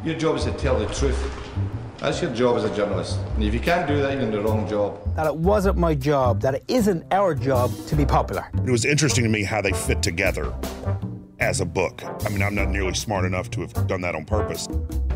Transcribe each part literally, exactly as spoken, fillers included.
Your job is to tell the truth. That's your job as a journalist. And if you can't do that, you're in the wrong job. That it wasn't my job, that it isn't our job to be popular. It was interesting to me how they fit together as a book. I mean, I'm not nearly smart enough to have done that on purpose.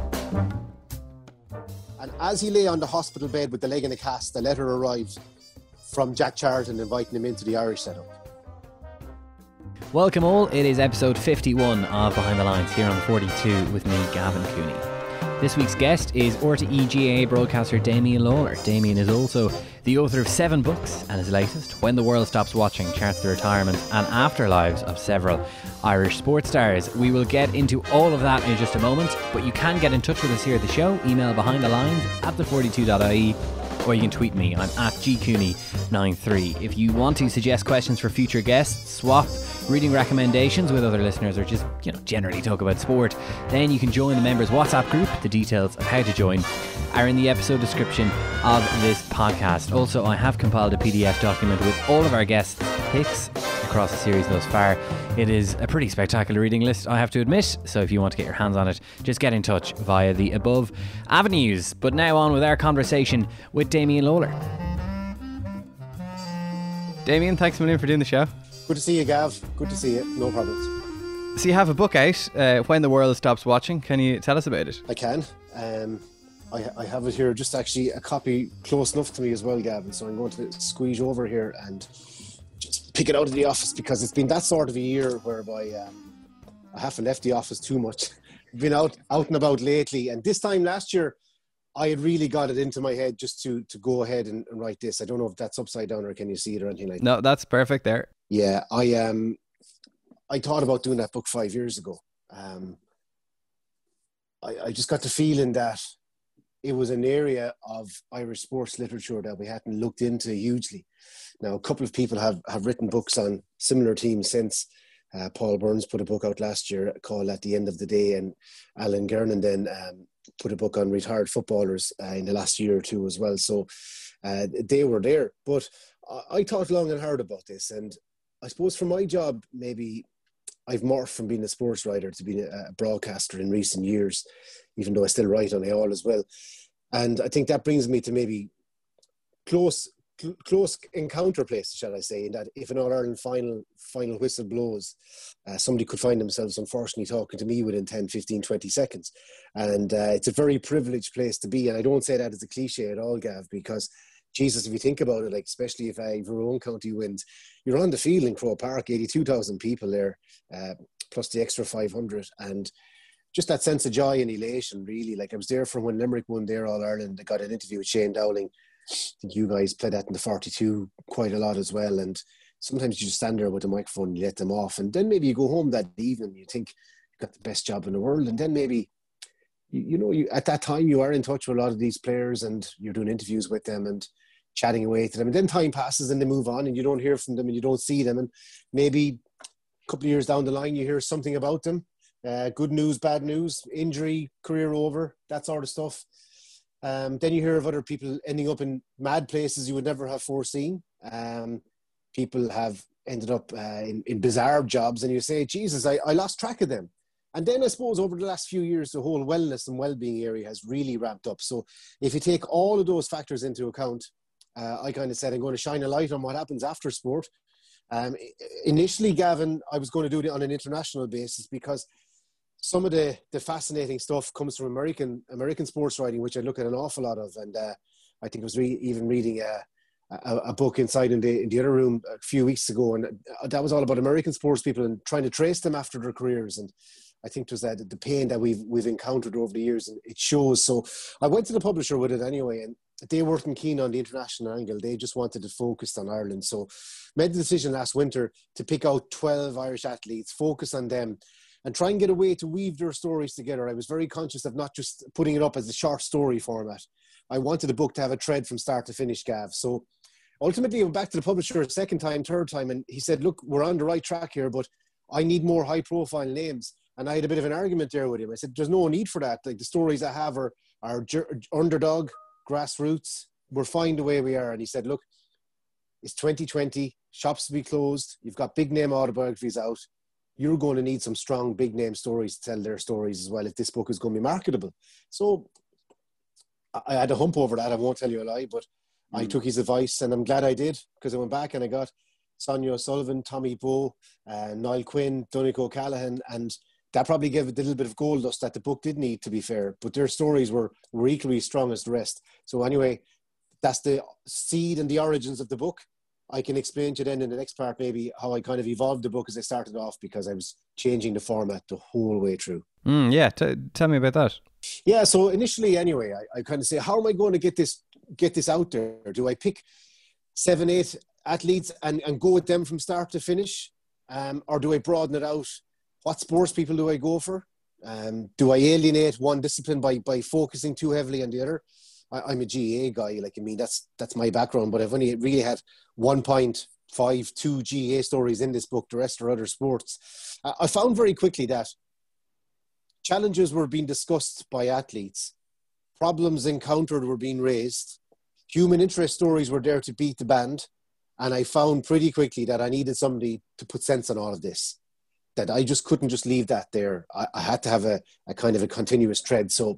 And as he lay on the hospital bed with the leg in a cast, a letter arrived from Jack Charlton inviting him into the Irish setup. Welcome all, it is episode fifty-one of Behind the Lines here on forty-two with me, Gavin Cooney. This week's guest is R T E G A A broadcaster Damien Lawlor. Damien is also the author of seven books, and his latest, When the World Stops Watching, charts the retirement and afterlives of several Irish sports stars. We will get into all of that in just a moment, but you can get in touch with us here at the show. Email behindthelines at the forty-two dot I E, or you can tweet me. I'm at G Cooney ninety-three. If you want to suggest questions for future guests, swap reading recommendations with other listeners, or just, you know, generally talk about sport, then you can join the members WhatsApp group. The details of how to join are in the episode description of this podcast. Also, I have compiled a P D F document with all of our guests' picks across the series thus far. It is a pretty spectacular reading list, I have to admit, so if you want to get your hands on it, just get in touch via the above avenues. But now on with our conversation with Damien Lawlor. Damien, thanks a million for doing the show. Good to see you, Gav. Good to see you. No problems. So you have a book out, uh, When the World Stops Watching. Can you tell us about it? I can. Um, I, I have it here, just actually a copy close enough to me as well, Gavin. So I'm going to squeeze over here and just pick it out of the office, because it's been that sort of a year whereby um, I haven't left the office too much. I've been out, out and about lately. And this time last year, I had really got it into my head just to to go ahead and, and write this. I don't know if that's upside down or can you see it or anything like that. No, that's perfect there. Yeah, I um, I thought about doing that book five years ago. Um, I, I just got the feeling that it was an area of Irish sports literature that we hadn't looked into hugely. Now, a couple of people have, have written books on similar themes since. Uh, Paul Burns put a book out last year called At the End of the Day, and Alan Gernon then um, put a book on retired footballers uh, in the last year or two as well. So uh, they were there. But I, I thought long and hard about this, and I suppose for my job, maybe I've morphed from being a sports writer to being a broadcaster in recent years, even though I still write on A O L as well. And I think that brings me to maybe close cl- close encounter places, shall I say, in that if an All-Ireland final final whistle blows, uh, somebody could find themselves, unfortunately, talking to me within ten, fifteen, twenty seconds. And uh, it's a very privileged place to be. And I don't say that as a cliche at all, Gav, because Jesus, if you think about it, like especially if uh, your own county wins, you're on the field in Croke Park, eighty-two thousand people there, uh, plus the extra five hundred, and just that sense of joy and elation, really. Like I was there for when Limerick won their All-Ireland. I got an interview with Shane Dowling. I think you guys played that in the forty-two quite a lot as well, and sometimes you just stand there with the microphone and you let them off, and then maybe you go home that evening, you think you've got the best job in the world, and then maybe you, you know, you at that time you are in touch with a lot of these players and you're doing interviews with them and chatting away to them, and then time passes and they move on and you don't hear from them and you don't see them, and maybe a couple of years down the line you hear something about them, uh, good news, bad news, injury, career over, that sort of stuff. Um, then you hear of other people ending up in mad places you would never have foreseen. Um, people have ended up uh, in, in bizarre jobs, and you say, Jesus, I, I lost track of them. And then I suppose over the last few years, the whole wellness and well-being area has really ramped up. So if you take all of those factors into account, Uh, I kind of said I'm going to shine a light on what happens after sport. Um, initially, Gavin, I was going to do it on an international basis because some of the, the fascinating stuff comes from American American sports writing, which I look at an awful lot of. And uh, I think I was re- even reading a, a, a book inside in the, in the other room a few weeks ago, and that was all about American sports people and trying to trace them after their careers. And I think it was uh, the pain that we've we've encountered over the years, and it shows. So I went to the publisher with it anyway, and they weren't keen on the international angle. They just wanted to focus on Ireland. So made the decision last winter to pick out twelve Irish athletes, focus on them, and try and get a way to weave their stories together. I was very conscious of not just putting it up as a short story format. I wanted the book to have a thread from start to finish, Gav. So ultimately I went back to the publisher a second time, third time, and he said, look, we're on the right track here, but I need more high profile names. And I had a bit of an argument there with him. I said, there's no need for that. Like the stories I have are, are underdog, grassroots. We're fine the way we are. And he said, look, it's twenty twenty, shops to be closed. You've got big name autobiographies out. you're going to need some strong, big name stories to tell their stories as well if this book is going to be marketable. So I, I had a hump over that. I won't tell you a lie, but mm. I took his advice, and I'm glad I did, because I went back and I got Sonia O'Sullivan, Tommy Bowe, uh, Niall Quinn, Donnchadh O'Callaghan, and that probably gave it a little bit of gold dust that the book did need, to be fair. But their stories were, were equally strong as the rest. So anyway, that's the seed and the origins of the book. I can explain to you then in the next part maybe how I kind of evolved the book as I started off, because I was changing the format the whole way through. Mm, yeah, T- tell me about that. Yeah, so initially anyway, I, I kind of say, how am I going to get this get this out there? Do I pick seven, eight athletes and, and go with them from start to finish? Um, or do I broaden it out? What sports people do I go for? Um, do I alienate one discipline by by focusing too heavily on the other? I, I'm a G A A guy, like, I mean, that's that's my background, but I've only really had one point five two G A A stories in this book. The rest are other sports. Uh, I found very quickly that challenges were being discussed by athletes, problems encountered were being raised, human interest stories were there to beat the band, and I found pretty quickly that I needed somebody to put sense on all of this, that I just couldn't just leave that there. I, I had to have a, a kind of a continuous thread. So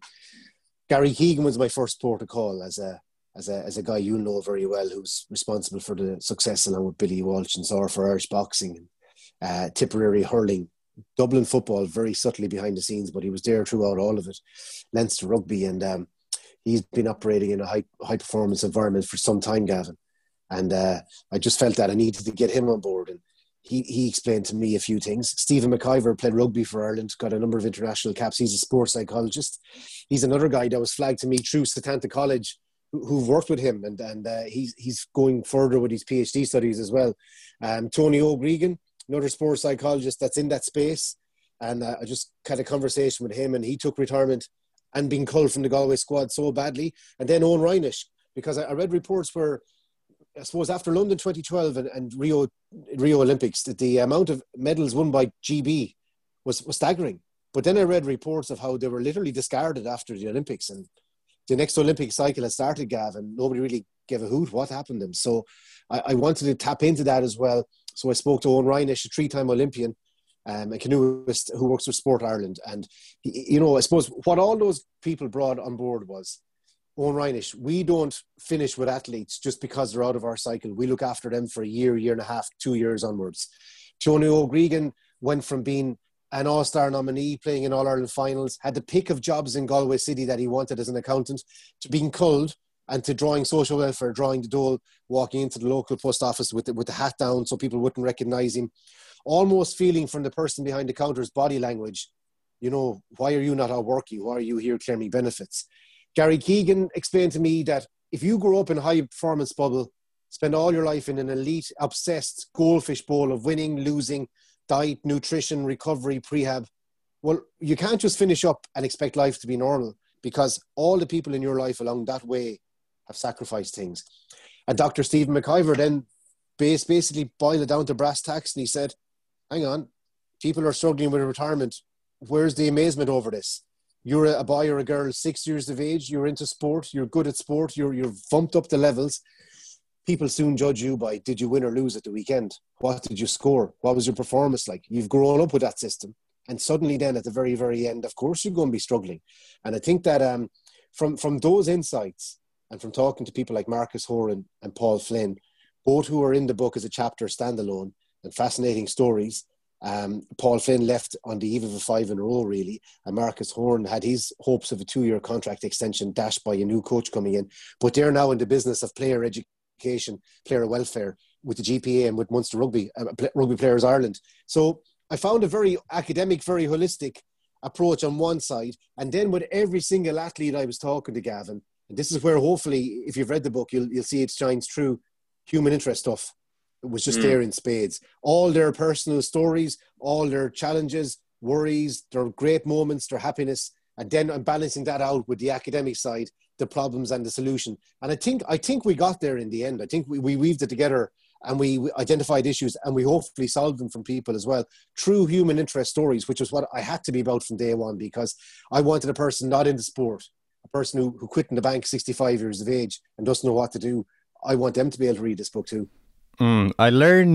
Gary Keegan was my first port of call as a as a as a guy you know very well, who's responsible for the success along with Billy Walsh and Sor for Irish boxing, and uh, Tipperary hurling, Dublin football very subtly behind the scenes, but he was there throughout all of it. Leinster rugby, and um, he's been operating in a high high performance environment for some time, Gavin. And uh, I just felt that I needed to get him on board, and he he explained to me a few things. Stephen McIver played rugby for Ireland, got a number of international caps. He's a sports psychologist. He's another guy that was flagged to me through Setanta College, who, who've worked with him, and and uh, he's he's going further with his PhD studies as well. Um, Tony O'Gregan, another sports psychologist that's in that space, and uh, I just had a conversation with him, and he took retirement and being culled from the Galway squad so badly. And then Owen Reinish, because I, I read reports where, I suppose after London twenty twelve and, and Rio Rio Olympics, that the amount of medals won by G B was, was staggering. But then I read reports of how they were literally discarded after the Olympics, and the next Olympic cycle had started, Gav, and nobody really gave a hoot what happened to them. So I, I wanted to tap into that as well. So I spoke to Owen Reinish, a three-time Olympian, um, a canoeist who works with Sport Ireland. And, he, you know, I suppose what all those people brought on board was, Owen Reinish, we don't finish with athletes just because they're out of our cycle. We look after them for a year, year and a half, two years onwards. Tony O'Gregan went from being an all-star nominee, playing in All-Ireland finals, had the pick of jobs in Galway City that he wanted as an accountant, to being culled and to drawing social welfare, drawing the dole, walking into the local post office with the, with the hat down so people wouldn't recognise him, almost feeling from the person behind the counter's body language, you know, why are you not out working? Why are you here claiming benefits? Gary Keegan explained to me that if you grow up in a high-performance bubble, spend all your life in an elite, obsessed goldfish bowl of winning, losing, diet, nutrition, recovery, prehab, well, you can't just finish up and expect life to be normal, because all the people in your life along that way have sacrificed things. And Doctor Stephen McIver then basically boiled it down to brass tacks, and he said, hang on, people are struggling with retirement. Where's the amazement over this? You're a boy or a girl, six years of age, you're into sport, you're good at sport, you're you're bumped up the levels. People soon judge you by, did you win or lose at the weekend? What did you score? What was your performance like? You've grown up with that system. And suddenly then at the very, very end, of course, you're going to be struggling. And I think that um, from, from those insights and from talking to people like Marcus Horan and Paul Flynn, both who are in the book as a chapter standalone and fascinating stories, Um, Paul Flynn left on the eve of a five in a row, really, and Marcus Horan had his hopes of a two-year contract extension dashed by a new coach coming in. But they're now in the business of player education, player welfare, with the G P A and with Munster Rugby, uh, Rugby Players Ireland. So I found a very academic, very holistic approach on one side, and then with every single athlete I was talking to, Gavin, and this is where hopefully, if you've read the book, you'll you'll see it shines through, human interest stuff. It was just mm. there in spades. All their personal stories, all their challenges, worries, their great moments, their happiness, and then I'm balancing that out with the academic side, the problems and the solution. And I think I think we got there in the end. I think we, we weaved it together, and we identified issues, and we hopefully solved them from people as well. True human interest stories, which was what I had to be about from day one, because I wanted a person not into sport, a person who, who quit in the bank sixty-five years of age and doesn't know what to do. I want them to be able to read this book too. Mm, I learned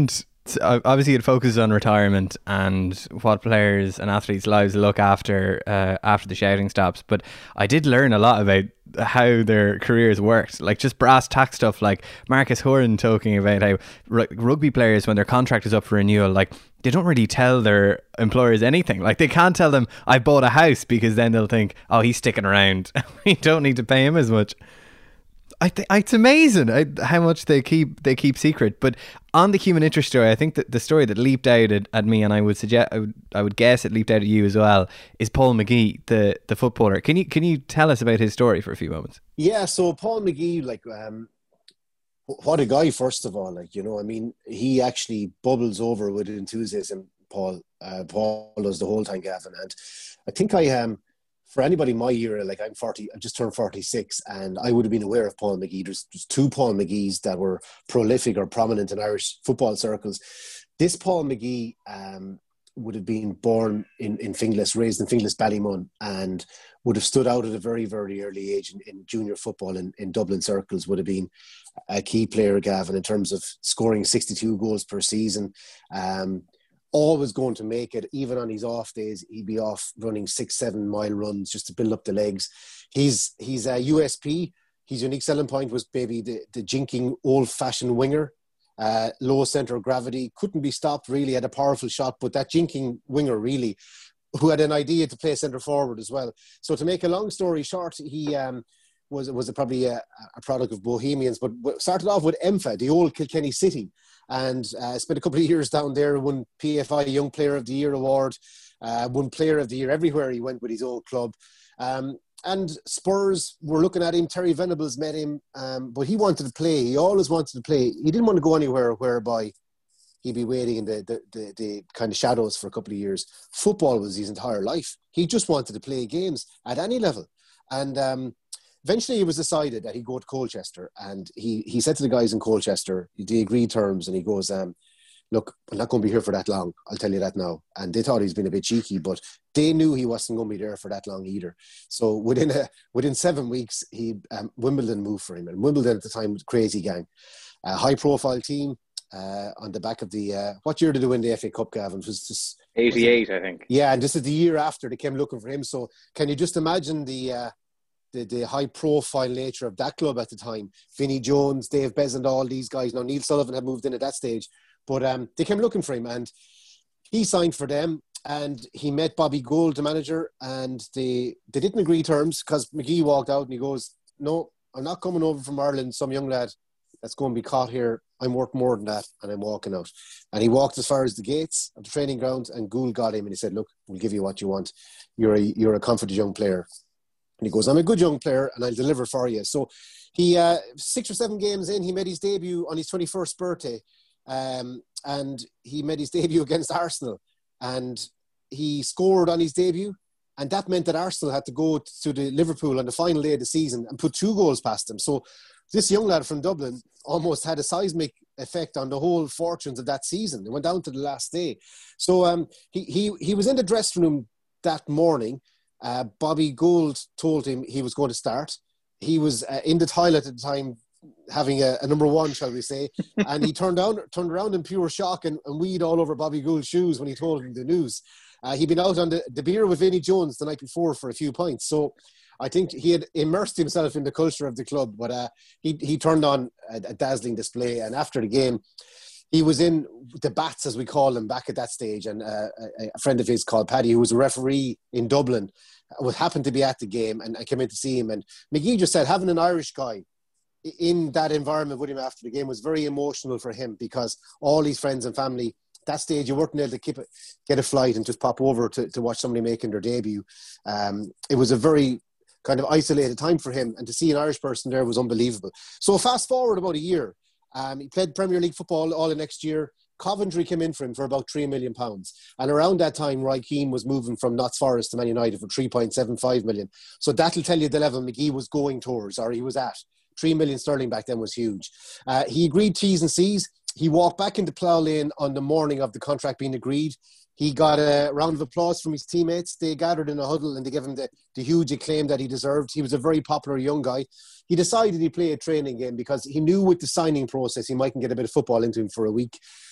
So, uh, obviously, it focuses on retirement and what players and athletes' lives look after uh, after the shouting stops. But I did learn a lot about how their careers worked, like just brass tack stuff. Like Marcus Horan talking about how r- rugby players, when their contract is up for renewal, like they don't really tell their employers anything. Like they can't tell them I bought a house, because then they'll think, oh, he's sticking around. We don't need to pay him as much. I th- it's amazing I, how much they keep they keep secret. But on the human interest story, I think that the story that leaped out at, at me, and I would suggest I would, I would guess it leaped out at you as well, is Paul McGee, the the footballer. Can you can you tell us about his story for a few moments? Yeah, so Paul McGee, like, um, what a guy! First of all, like, you know, I mean, he actually bubbles over with enthusiasm. Paul, uh, Paul does the whole time, Gavin, and I think I am. Um, For anybody my era, like I'm forty, I just turned forty-six, and I would have been aware of Paul McGee. There's, there's two Paul McGees that were prolific or prominent in Irish football circles. This Paul McGee um, would have been born in, in Finglas, raised in Finglas, Ballymun, and would have stood out at a very, very early age in, in junior football in, in Dublin circles. Would have been a key player, Gavin, in terms of scoring sixty-two goals per season. Um, always going to make it. Even on his off days, he'd be off running six, seven mile runs just to build up the legs. He's he's a U S P. His unique selling point was maybe the, the jinking old-fashioned winger. Uh, low centre of gravity, couldn't be stopped really, had a powerful shot, but that jinking winger really, who had an idea to play centre forward as well. So to make a long story short, he um, was was a, probably a, a product of Bohemians, but started off with E M F A, the old Kilkenny City, and uh, spent a couple of years down there, won P F I Young Player of the Year award, uh, won Player of the Year everywhere he went with his old club. Um, and Spurs were looking at him. Terry Venables met him, um, but he wanted to play. He always wanted to play. He didn't want to go anywhere whereby he'd be waiting in the, the, the, the kind of shadows for a couple of years. Football was his entire life. He just wanted to play games at any level. And um, eventually it was decided that he'd go to Colchester. And he, he said to the guys in Colchester, they agreed terms, and he goes, um, look, I'm not going to be here for that long. I'll tell you that now. And they thought he's been a bit cheeky, but they knew he wasn't going to be there for that long either. So within a, within seven weeks, he um, Wimbledon moved for him. And Wimbledon at the time was a crazy gang. A high-profile team uh, on the back of the... Uh, what year did they win the F A Cup, Gavin? It was just... eighty-eight, I think. Yeah, and this is the year after they came looking for him. So can you just imagine the... Uh, The, the high-profile nature of that club at the time? Vinnie Jones, Dave Bezand, all these guys. Now, Neil Sullivan had moved in at that stage. But um, they came looking for him, and he signed for them, and he met Bobby Gould, the manager, and they, they didn't agree terms because McGee walked out and he goes, no, I'm not coming over from Ireland, some young lad that's going to be caught here. I'm worth more than that, and I'm walking out. And he walked as far as the gates of the training ground, and Gould got him, and he said, look, we'll give you what you want. You're a, you're a confident young player. And he goes, I'm a good young player and I'll deliver for you. So he, uh, six or seven games in, he made his debut on his twenty-first birthday. Um, and he made his debut against Arsenal. And he scored on his debut. And that meant that Arsenal had to go to the Liverpool on the final day of the season and put two goals past him. So this young lad from Dublin almost had a seismic effect on the whole fortunes of that season. It went down to the last day. So um, he, he, he was in the dressing room that morning. Uh, Bobby Gould told him he was going to start. He was uh, in the toilet at the time, having a, a number one, shall we say, and he turned down, turned around in pure shock and, and weed all over Bobby Gould's shoes when he told him the news. Uh, he'd been out on the, the beer with Vinnie Jones the night before for a few pints, so I think he had immersed himself in the culture of the club. But uh, he he turned on a, a dazzling display, and after the game, he was in the bats, as we call him, back at that stage. And uh, a, a friend of his called Paddy, who was a referee in Dublin, would happen to be at the game, and I came in to see him. And McGee just said having an Irish guy in that environment with him after the game was very emotional for him, because all his friends and family, that stage you weren't able to keep it, get a flight and just pop over to, to watch somebody making their debut. Um, it was a very kind of isolated time for him, and to see an Irish person there was unbelievable. So fast forward about a year. Um, he played Premier League football all the next year. Coventry came in for him for about three million pounds. And around that time, Roy Keane was moving from Notts Forest to Man United for three point seven five million. So that'll tell you the level McGee was going towards, or he was at. three million sterling back then was huge. Uh, he agreed T's and C's. He walked back into Plough Lane on the morning of the contract being agreed. He got a round of applause from his teammates. They gathered in a huddle and they gave him the, the huge acclaim that he deserved. He was a very popular young guy. He decided he'd play a training game because he knew with the signing process he mightn't get a bit of football into him for a week.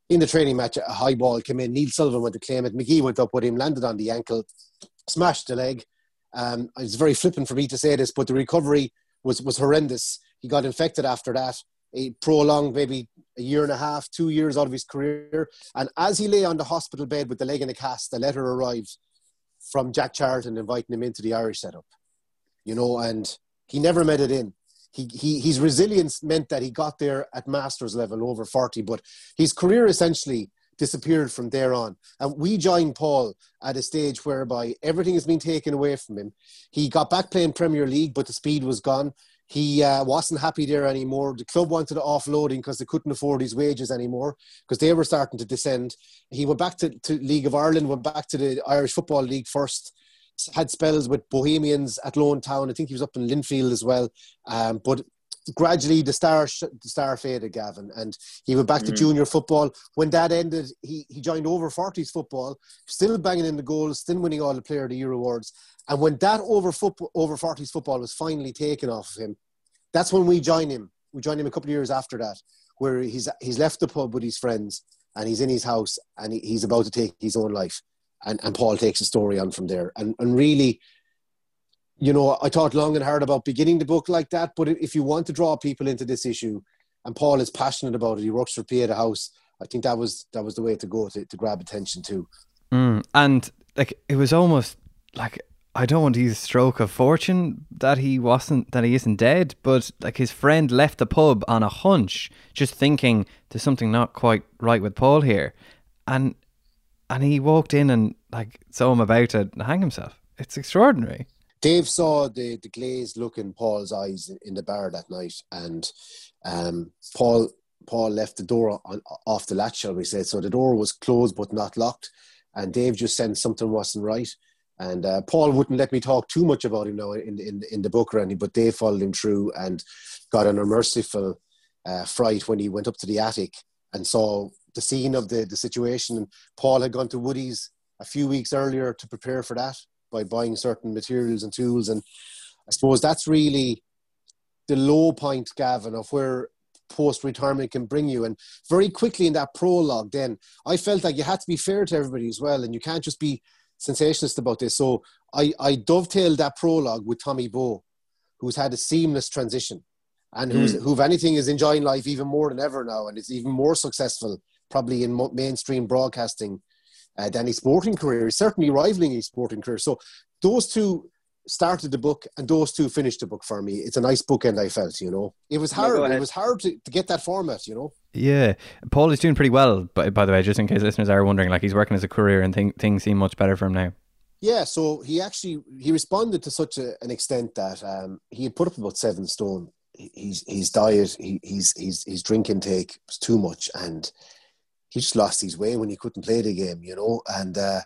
in the training match, a high ball came in. Neil Sullivan went to claim it. McGee went up with him, landed on the ankle, smashed the leg. Um, it's very flippant for me to say this, but the recovery was, was horrendous. He got infected after that. He prolonged maybe a year and a half, two years out of his career. And as he lay on the hospital bed with the leg in a cast, the letter arrived from Jack Charlton inviting him into the Irish setup. You know, and he never met it in. He, he, his resilience meant that he got there at master's level over forty, but his career essentially disappeared from there on. And we joined Paul at a stage whereby everything has been taken away from him. He got back playing Premier League, but the speed was gone. He uh, wasn't happy there anymore. The club wanted to offload him because they couldn't afford his wages anymore because they were starting to descend. He went back to, to League of Ireland, went back to the Irish Football League first, had spells with Bohemians at Lone Town. I think he was up in Linfield as well. Um, but gradually the star the star faded, Gavin, and he went back mm. to junior football. When that ended, he, he joined over forties football, still banging in the goals, still winning all the Player of the Year awards. And when that over football, over forties football was finally taken off of him, that's when we joined him. We joined him a couple of years after that, where he's he's left the pub with his friends and he's in his house and he, he's about to take his own life. And, and Paul takes the story on from there. And, and really, you know, I thought long and hard about beginning the book like that, but if you want to draw people into this issue, and Paul is passionate about it, he works for Pieta House, I think that was that was the way to go to, to grab attention too. Mm, and like it was almost like, I don't want to use stroke of fortune that he wasn't, that he isn't dead, but like his friend left the pub on a hunch, just thinking there's something not quite right with Paul here. And and he walked in and like saw him about to hang himself. It's extraordinary. Dave saw the, the glazed look in Paul's eyes in the bar that night, and um, Paul Paul left the door on, off the latch, shall we say. So the door was closed but not locked, and Dave just sensed something wasn't right. And uh, Paul wouldn't let me talk too much about him now in in, in the book or anything, but Dave followed him through and got an unmerciful uh, fright when he went up to the attic and saw the scene of the, the situation. And Paul had gone to Woody's a few weeks earlier to prepare for that by buying certain materials and tools. And I suppose that's really the low point, Gavin, of where post-retirement can bring you. And very quickly in that prologue then, I felt like you had to be fair to everybody as well, and you can't just be sensationalist about this. So I, I dovetailed that prologue with Tommy Bowe, who's had a seamless transition and who's, mm. who, if anything, is enjoying life even more than ever now, and is even more successful probably in mo- mainstream broadcasting uh, than his sporting career. He's certainly rivaling his sporting career. So those two started the book and those two finished the book for me. It's a nice bookend, I felt, you know. It was hard. Yeah, it was hard to, to get that format, you know. Yeah. Paul is doing pretty well, by, by the way, just in case listeners are wondering, like he's working as a career and th- things seem much better for him now. Yeah, so he actually, he responded to such a, an extent that um, he had put up about seven stone. His, his diet, he, his, his, his drink intake was too much, and he just lost his way when he couldn't play the game, you know. And uh,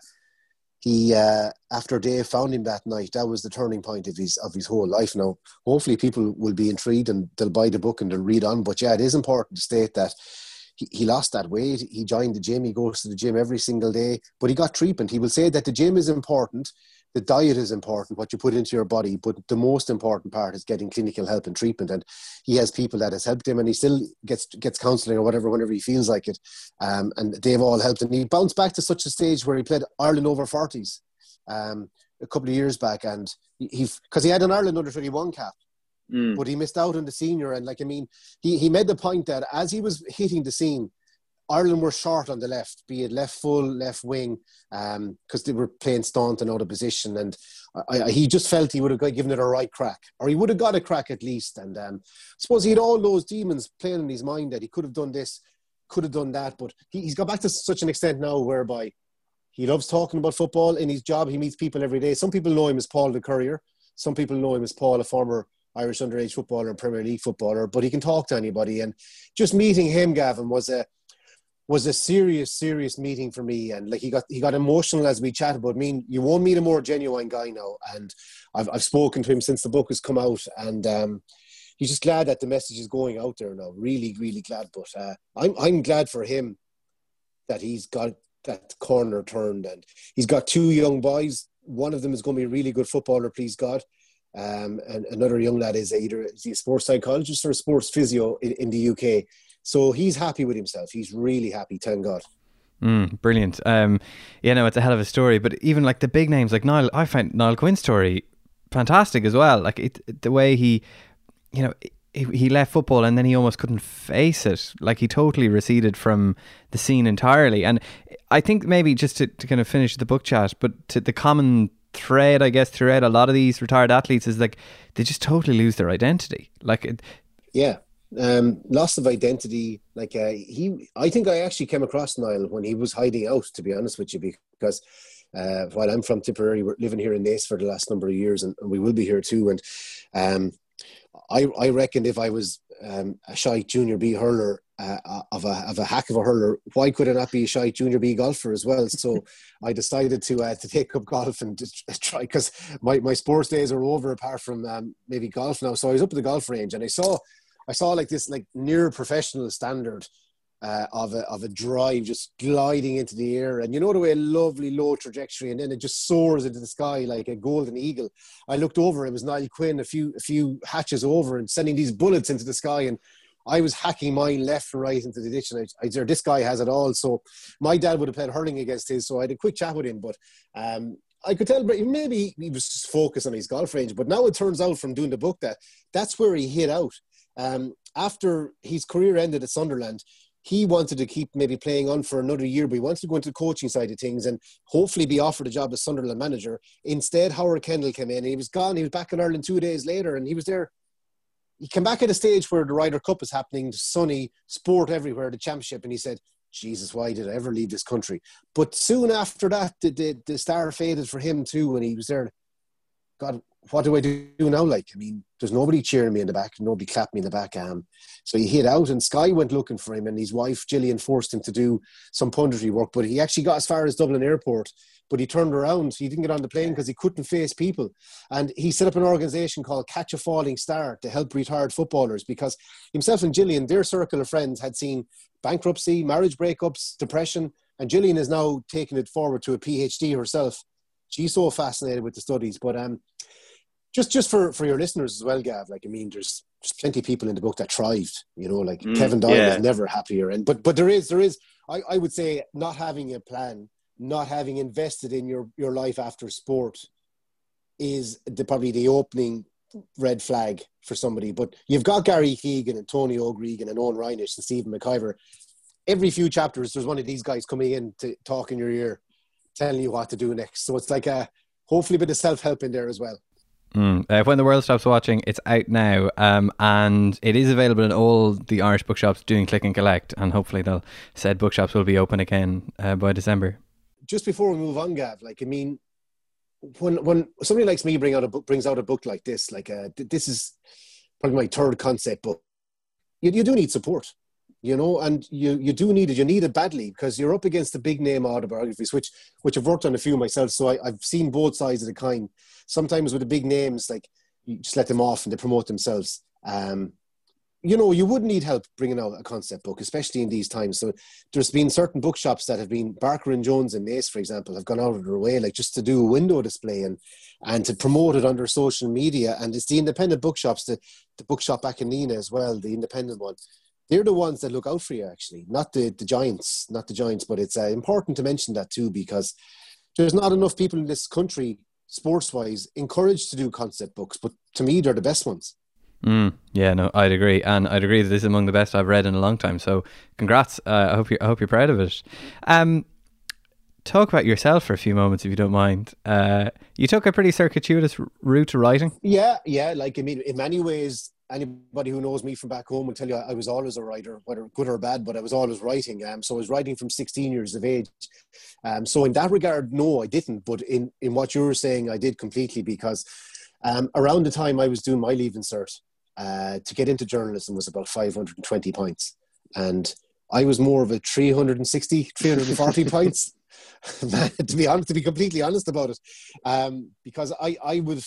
he, uh, after Dave found him that night, that was the turning point of his of his whole life. Now, hopefully people will be intrigued and they'll buy the book and they'll read on. But yeah, it is important to state that he, he lost that weight. He joined the gym. He goes to the gym every single day, but he got treatment. He will say that the gym is important, the diet is important, what you put into your body, but the most important part is getting clinical help and treatment. And he has people that has helped him, and he still gets gets counselling or whatever whenever he feels like it. Um, and they've all helped him. He bounced back to such a stage where he played Ireland over forties um, a couple of years back, and he because he, he had an Ireland under twenty-one cap, mm. but he missed out on the senior. And like I mean, he he made the point that as he was hitting the scene, Ireland were short on the left, be it left full, left wing, because um, they were playing Staunton out of position. And I, I, he just felt he would have given it a right crack, or he would have got a crack at least. And um, I suppose he had all those demons playing in his mind that he could have done this, could have done that. But he, he's got back to such an extent now whereby he loves talking about football. In his job, he meets people every day. Some people know him as Paul the Courier. Some people know him as Paul, a former Irish underage footballer and Premier League footballer. But he can talk to anybody. And just meeting him, Gavin, was a was a serious, serious meeting for me. And like he got he got emotional as we chatted about. I mean, you won't meet a more genuine guy now. And I've I've spoken to him since the book has come out, and um, he's just glad that the message is going out there now. Really, really glad. But uh, I'm I'm glad for him that he's got that corner turned, and he's got two young boys. One of them is going to be a really good footballer, please God. Um, and another young lad is either is he a sports psychologist or a sports physio in, in the U K. So he's happy with himself. He's really happy, thank God. Mm, brilliant. Um, you know, it's a hell of a story. But even like the big names, like Niall, I find Niall Quinn's story fantastic as well. Like it, the way he, you know, he, he left football and then he almost couldn't face it. Like he totally receded from the scene entirely. And I think maybe just to, to kind of finish the book chat, but to the common thread, I guess, throughout a lot of these retired athletes is like they just totally lose their identity. Like, it, yeah. Um, loss of identity. Like uh, he, I think I actually came across Niall when he was hiding out, to be honest with you, because uh, while I'm from Tipperary, we're living here in Naas for the last number of years, and, and we will be here too. And um, I, I reckon if I was um, a shy junior B hurler uh, of a of a hack of a hurler, why could I not be a shy junior B golfer as well? So I decided to uh, to take up golf and just try, because my, my sports days are over apart from um, maybe golf now. So I was up at the golf range and I saw. I saw like this like near professional standard uh, of a of a drive just gliding into the air, and you know the way a lovely low trajectory, and then it just soars into the sky like a golden eagle. I looked over, it was Niall Quinn a few a few hatches over and sending these bullets into the sky, and I was hacking mine left and right into the ditch, and I, I this guy has it all. So my dad would have played hurling against his, so I had a quick chat with him, but um, I could tell maybe he was just focused on his golf range. But now it turns out from doing the book that that's where he hid out. Um, after his career ended at Sunderland, he wanted to keep maybe playing on for another year, but he wanted to go into the coaching side of things and hopefully be offered a job as Sunderland manager. Instead, Howard Kendall came in and he was gone. He was back in Ireland two days later, and he was there. He came back at a stage where the Ryder Cup was happening, sunny, sport everywhere, the championship, and he said, Jesus, why did I ever leave this country? But soon after that, the, the, the star faded for him too, and he was there. God, what do I do now? Like, I mean, there's nobody cheering me in the back, nobody clapped me in the back. Um, so he hid out, and Sky went looking for him, and his wife Gillian forced him to do some punditry work. But he actually got as far as Dublin Airport, but he turned around. He didn't get on the plane because he couldn't face people, and he set up an organisation called Catch a Falling Star to help retired footballers, because himself and Gillian, their circle of friends, had seen bankruptcy, marriage breakups, depression, and Gillian is now taking it forward to a PhD herself. She's so fascinated with the studies, but um. Just just for, for your listeners as well, Gav, like, I mean, there's, there's plenty of people in the book that thrived, you know, like mm, Kevin Doyle yeah. is never happier. And But but there is, there is I, I would say, not having a plan, not having invested in your, your life after sport is the, probably the opening red flag for somebody. But you've got Gary Keegan and Tony O'Gregan and Owen Reinish and Stephen McIver. Every few chapters, there's one of these guys coming in to talk in your ear, telling you what to do next. So it's like a, hopefully a bit of self-help in there as well. Mm. Uh, When the World Stops Watching, it's out now, um, and it is available in all the Irish bookshops doing click and collect, and hopefully they'll said bookshops will be open again uh, by December. Just before we move on, Gav, like, I mean, when when somebody like me bring out a book, brings out a book like this, like uh, this is probably my third concept book, you, you do need support. You know, and you, you do need it. You need it badly, because you're up against the big name autobiographies, which which I've worked on a few myself. So I, I've seen both sides of the coin. Sometimes with the big names, like, you just let them off and they promote themselves. Um, you know, you would need help bringing out a concept book, especially in these times. So there's been certain bookshops that have been, Barker and Jones and Naas, for example, have gone out of their way, like, just to do a window display and and to promote it under social media. And it's the independent bookshops, the, the bookshop back in Nina as well, the independent one. They're the ones that look out for you, actually, not the, the giants, not the giants. But it's uh, important to mention that too, because there's not enough people in this country, sports-wise, encouraged to do concept books. But to me, they're the best ones. Mm, yeah, no, I'd agree, and I'd agree that this is among the best I've read in a long time. So, congrats! Uh, I hope you, I hope you're proud of it. Um, talk about yourself for a few moments, if you don't mind. Uh, you took a pretty circuitous route to writing. Yeah, yeah. Like, I mean, in many ways, anybody who knows me from back home will tell you I was always a writer, whether good or bad, but I was always writing. Um, so I was writing from sixteen years of age. Um, so in that regard, no, I didn't. But in, in what you were saying, I did completely, because um, around the time I was doing my Leaving Cert, uh, to get into journalism was about five hundred twenty points. And I was more of a three hundred sixty, three hundred forty points, to be honest, to be completely honest about it. Um, because I, I would...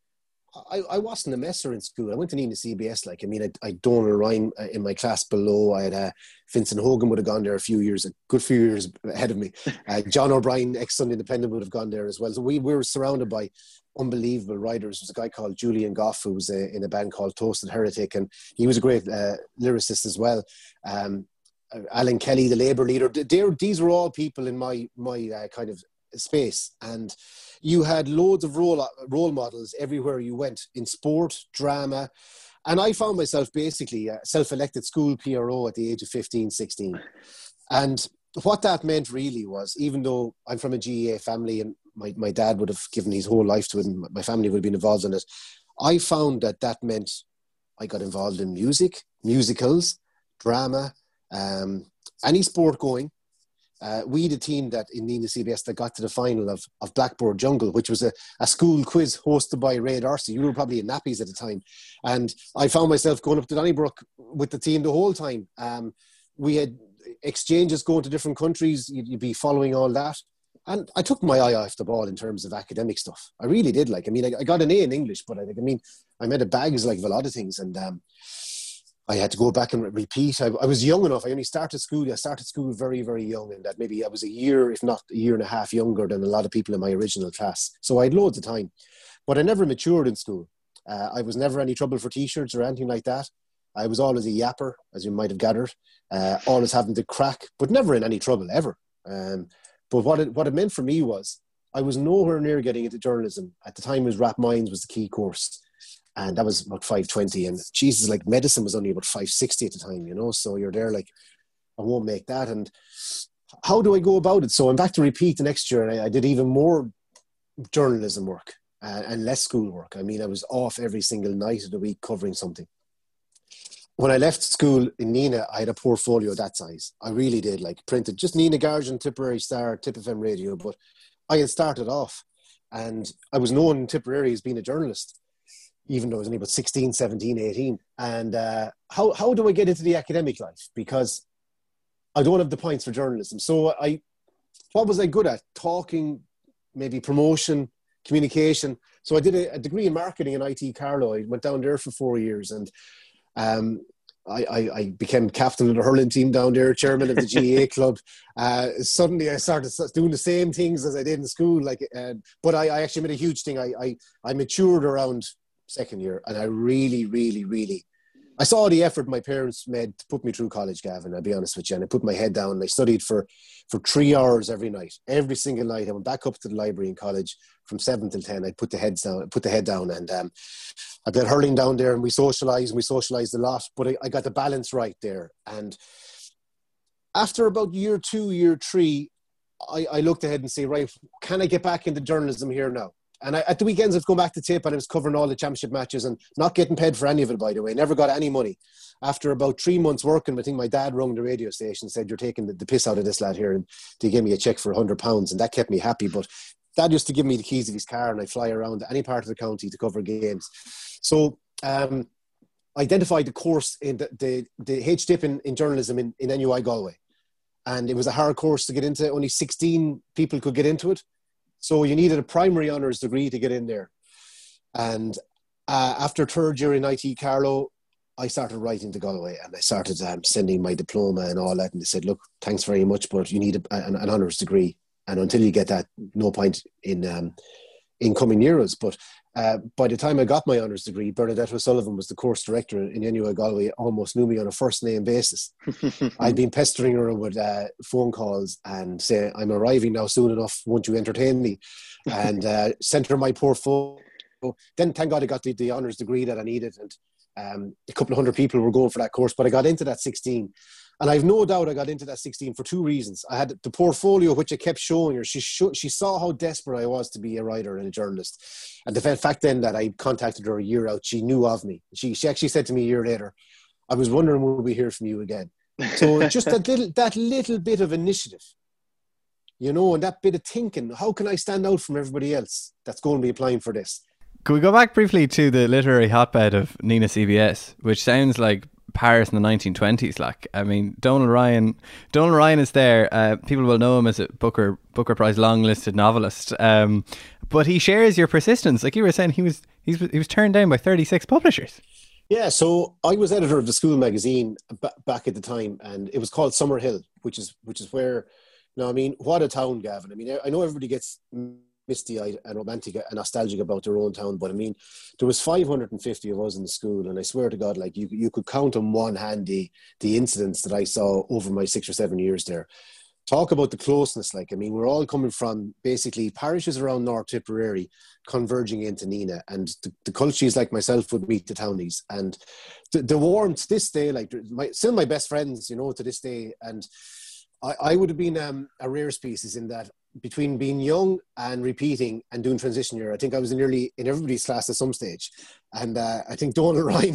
I, I wasn't a messer in school. I went to Nina C B S. Like, I mean, I, I Donal Ryan in my class below. I had uh, Vincent Hogan would have gone there a few years, a good few years ahead of me. Uh, John O'Brien, ex-Sunday Independent, would have gone there as well. So we, we were surrounded by unbelievable writers. There was a guy called Julian Goff who was a, in a band called Toasted Heretic, and he was a great uh, lyricist as well. Um, Alan Kelly, the Labour leader. They, these were all people in my my uh, kind of space, and you had loads of role role models everywhere you went, in sport, drama, and I found myself basically a self-elected school P R O at the age of fifteen, sixteen. And what that meant really was, even though I'm from a G E A family and my, my dad would have given his whole life to it and my family would have been involved in it, I found that that meant I got involved in music, musicals, drama, um, any sport going. Uh, we had a team that in Nina C B S that got to the final of, of Blackboard Jungle, which was a, a school quiz hosted by Ray D'Arcy. You were probably in nappies at the time. And I found myself going up to Donnybrook with the team the whole time. Um, we had exchanges going to different countries. You'd, you'd be following all that. And I took my eye off the ball in terms of academic stuff. I really did. Like, I mean, I, I got an A in English, but I, I mean, I made a bags like of a lot of things. And um, I had to go back and repeat. I, I was young enough. I only started school. I started school very, very young, and that maybe I was a year, if not a year and a half younger than a lot of people in my original class. So I had loads of time, but I never matured in school. Uh, I was never any trouble for T-shirts or anything like that. I was always a yapper, as you might have gathered, uh, always having to crack, but never in any trouble ever. Um, but what it, what it meant for me was I was nowhere near getting into journalism. At the time, it was Rap Minds was the key course. And that was about five twenty. And Jesus, like medicine was only about five sixty at the time, you know. So you're there like, I won't make that. And how do I go about it? So I'm back to repeat the next year. And I, I did even more journalism work uh, and less school work. I mean, I was off every single night of the week covering something. When I left school in Nina, I had a portfolio that size. I really did, like printed just Nina Gargan, Tipperary Star, Tip F M Radio. But I had started off and I was known in Tipperary as being a journalist, even though I was only about sixteen, seventeen, eighteen. And uh, how, how do I get into the academic life? Because I don't have the points for journalism. So I, what was I good at? Talking, maybe promotion, communication. So I did a, a degree in marketing in I T Carlow. I went down there for four years and um, I, I, I became captain of the hurling team down there, chairman of the G A A club. Uh, suddenly I started doing the same things as I did in school. Like, uh, but I, I actually made a huge thing. I, I, I matured around second year, and I really, really, really, I saw the effort my parents made to put me through college, Gavin, I'll be honest with you, and I put my head down and I studied for, for three hours every night, every single night. I went back up to the library in college from seven till ten. I put the heads down, put the head down, and um, I did hurling down there, and we socialised, and we socialised a lot, but I, I got the balance right there. And after about year two, year three, I, I looked ahead and say, right, can I get back into journalism here now? And I, at the weekends, I've gone back to Tip and I was covering all the championship matches and not getting paid for any of it, by the way. Never got any money. After about three months working, I think my dad rung the radio station and said, you're taking the, the piss out of this lad here. And they gave me a cheque for one hundred pounds, and that kept me happy. But Dad used to give me the keys of his car and I fly around to any part of the county to cover games. So um, I identified the course in the, the, the H D I P in, in journalism in, in N U I Galway. And it was a hard course to get into. Only sixteen people could get into it. So you needed a primary honours degree to get in there. And uh, after third year in I T Carlow, I started writing to Galway and I started um, sending my diploma and all that. And they said, look, thanks very much, but you need a, an, an honours degree. And until you get that, no point in um, in coming near us. But uh, by the time I got my honours degree, Bernadette O'Sullivan was the course director in N U I Galway, almost knew me on a first name basis. I'd been pestering her with uh, phone calls and say, I'm arriving now soon enough, won't you entertain me? And uh, sent her my portfolio. Then thank God I got the, the honours degree that I needed. And um, a couple of hundred people were going for that course, but I got into that sixteen. And I've no doubt I got into that sixteen for two reasons. I had the portfolio, which I kept showing her. She sh- she saw how desperate I was to be a writer and a journalist. And the fact then that I contacted her a year out, she knew of me. She she actually said to me a year later, I was wondering, will we hear from you again? So just that little, that little bit of initiative, you know, and that bit of thinking, how can I stand out from everybody else that's going to be applying for this? Can we go back briefly to the literary hotbed of Nina C B S, which sounds like Paris in the nineteen twenties. Like, I mean, Donal Ryan Donal Ryan is there. Uh, people will know him as a Booker Booker Prize long listed novelist, um, but he shares your persistence. Like you were saying, he was he's, he was turned down by thirty-six publishers. Yeah, so I was editor of the school magazine b- back at the time, and it was called Summerhill, which is which is where, you know, I mean, what a town, Gavin. I mean, I know everybody gets misty-eyed and romantic and nostalgic about their own town. But I mean, there was five hundred fifty of us in the school, and I swear to God, like you, you could count on one hand the, the incidents that I saw over my six or seven years there. Talk about the closeness. Like, I mean, we're all coming from basically parishes around North Tipperary converging into Neenah, and the, the Culchies like myself would meet the Townies, and the, the warmth this day, like my, still my best friends, you know, to this day. And I, I would have been um, a rare species in that between being young and repeating and doing transition year, I think I was in nearly in everybody's class at some stage. And uh, I think Donald Ryan,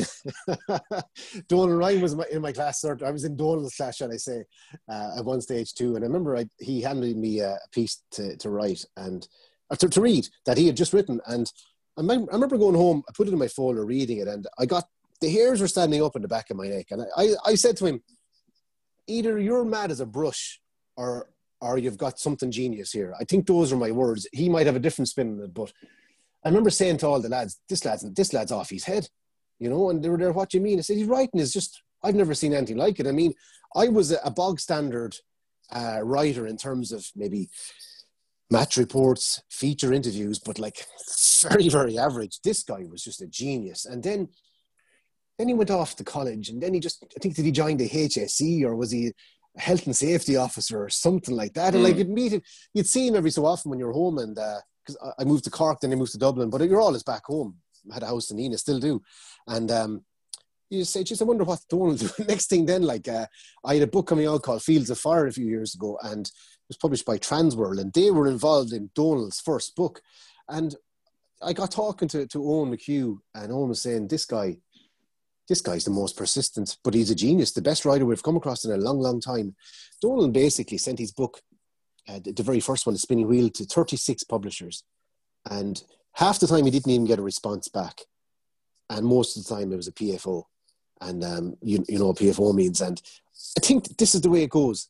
Donald Ryan was in my, in my class. Or I was in Donald's class, shall I say, uh, at one stage too. And I remember I, he handed me a piece to, to write and or to, to read that he had just written. And I, I remember going home, I put it in my folder, reading it, and I got the hairs were standing up in the back of my neck. And I, I, I said to him, either you're mad as a brush, or or you've got something genius here. I think those are my words. He might have a different spin on it, but I remember saying to all the lads, this lad's, this lad's off his head, you know, and they were there, what do you mean? I said, his writing is just, I've never seen anything like it. I mean, I was a, a bog standard uh, writer in terms of maybe match reports, feature interviews, but like very, very average. This guy was just a genius. And then, then he went off to college, and then he just, I think, did he join the H S E, or was he a health and safety officer or something like that? And mm. like you'd meet him, you'd see him every so often when you were home. And because uh, I moved to Cork, then I moved to Dublin, but you're always back home. I had a house in Neenah, still do. And um, you say, just I wonder what Donald do. Next thing then, like uh, I had a book coming out called Fields of Fire a few years ago, and it was published by Transworld, and they were involved in Donald's first book. And I got talking to, to Owen McHugh, and Owen was saying, this guy, this guy's the most persistent, but he's a genius, the best writer we've come across in a long, long time. Donald basically sent his book, uh, the, the very first one, The Spinning Wheel, to thirty-six publishers. And half the time he didn't even get a response back. And most of the time it was a P F O. And um, you, you know what P F O means. And I think this is the way it goes.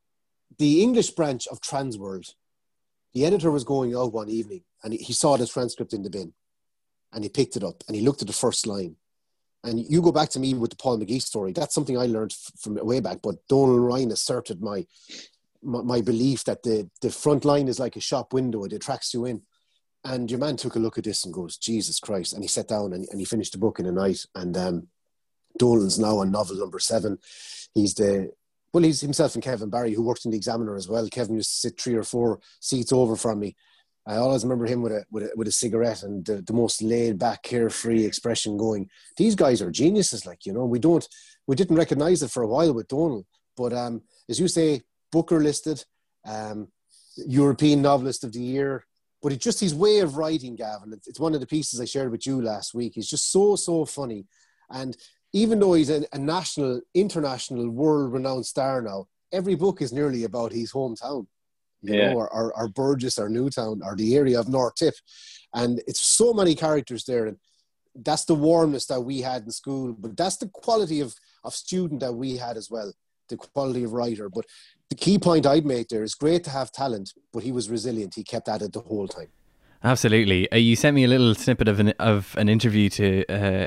The English branch of Transworld, the editor was going out one evening, and he, he saw the transcript in the bin. And he picked it up, and he looked at the first line. And you go back to me with the Paul McGee story. That's something I learned from way back. But Donald Ryan asserted my my, my belief that the, the front line is like a shop window. It attracts you in. And your man took a look at this and goes, Jesus Christ. And he sat down and, and he finished the book in a night. And um, Donald's now on novel number seven. He's the, well, he's himself and Kevin Barry, who worked in the Examiner as well. Kevin used to sit three or four seats over from me. I always remember him with a with a, with a cigarette and the, the most laid back, carefree expression going, these guys are geniuses, like, you know, we don't, we didn't recognize it for a while with Donald. But um, as you say, Booker listed, um, European Novelist of the Year, but it's just his way of writing, Gavin. It's one of the pieces I shared with you last week. He's just so, so funny. And even though he's a, a national, international, world-renowned star now, every book is nearly about his hometown. You yeah. know, or, or, or Burgess, or Newtown, or the area of North Tip. And it's so many characters there. And that's the warmness that we had in school. But that's the quality of, of student that we had as well, the quality of writer. But the key point I'd make there is great to have talent, but he was resilient. He kept at it the whole time. Absolutely. Uh, you sent me a little snippet of an, of an interview to... Uh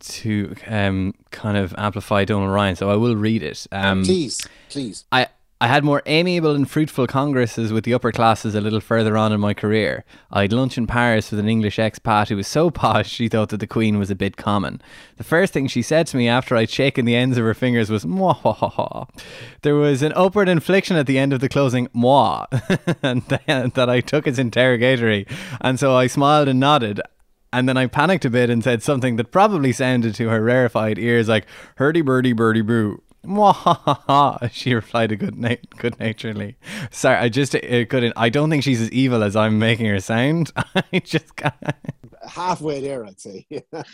to um, kind of amplify Donald Ryan, so I will read it. Um, please, please. I, I had more amiable and fruitful congresses with the upper classes a little further on in my career. I'd lunch in Paris with an English expat who was so posh she thought that the Queen was a bit common. The first thing she said to me after I'd shaken the ends of her fingers was "moi." There was an upward inflection at the end of the closing "moi," and that I took as interrogatory, and so I smiled and nodded. And then I panicked a bit and said something that probably sounded to her rarefied ears like "hurdy-burdy, birdie-boo." Mwahaha, she replied a good na- good naturedly. Sorry, I just uh, couldn't. I don't think she's as evil as I'm making her sound. I just can't. Halfway there, I'd say.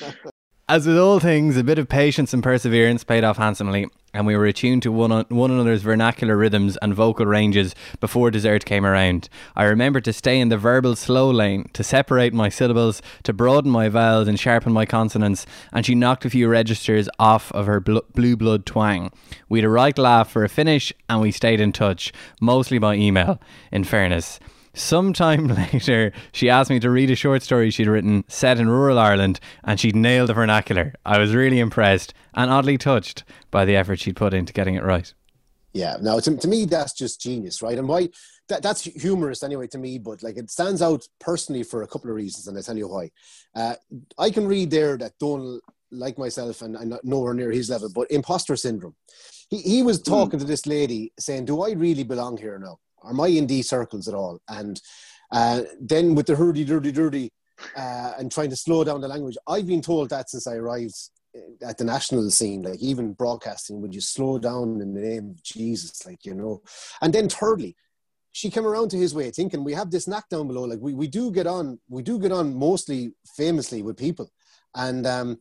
As with all things, a bit of patience and perseverance paid off handsomely, and we were attuned to one, one another's vernacular rhythms and vocal ranges before dessert came around. I remembered to stay in the verbal slow lane, to separate my syllables, to broaden my vowels and sharpen my consonants, and she knocked a few registers off of her bl- blue blood twang. We had a right laugh for a finish, and we stayed in touch, mostly by email, in fairness. Sometime later, she asked me to read a short story she'd written set in rural Ireland, and she'd nailed the vernacular. I was really impressed and oddly touched by the effort she'd put into getting it right. Yeah, now to, to me, that's just genius, right? And why, that, that's humorous anyway to me, but like it stands out personally for a couple of reasons, and I'll tell you why. Uh, I can read there that Donald, like myself, and I'm not nowhere near his level, but imposter syndrome. He, he was talking mm. to this lady saying, do I really belong here now? Am I in these circles at all? And uh, then with the hurdy-durdy-durdy uh, and trying to slow down the language, I've been told that since I arrived at the national scene, like even broadcasting, would you slow down in the name of Jesus, like, you know. And then thirdly, she came around to his way of thinking. We have this knack down below, like we, we do get on, we do get on mostly famously with people. And um,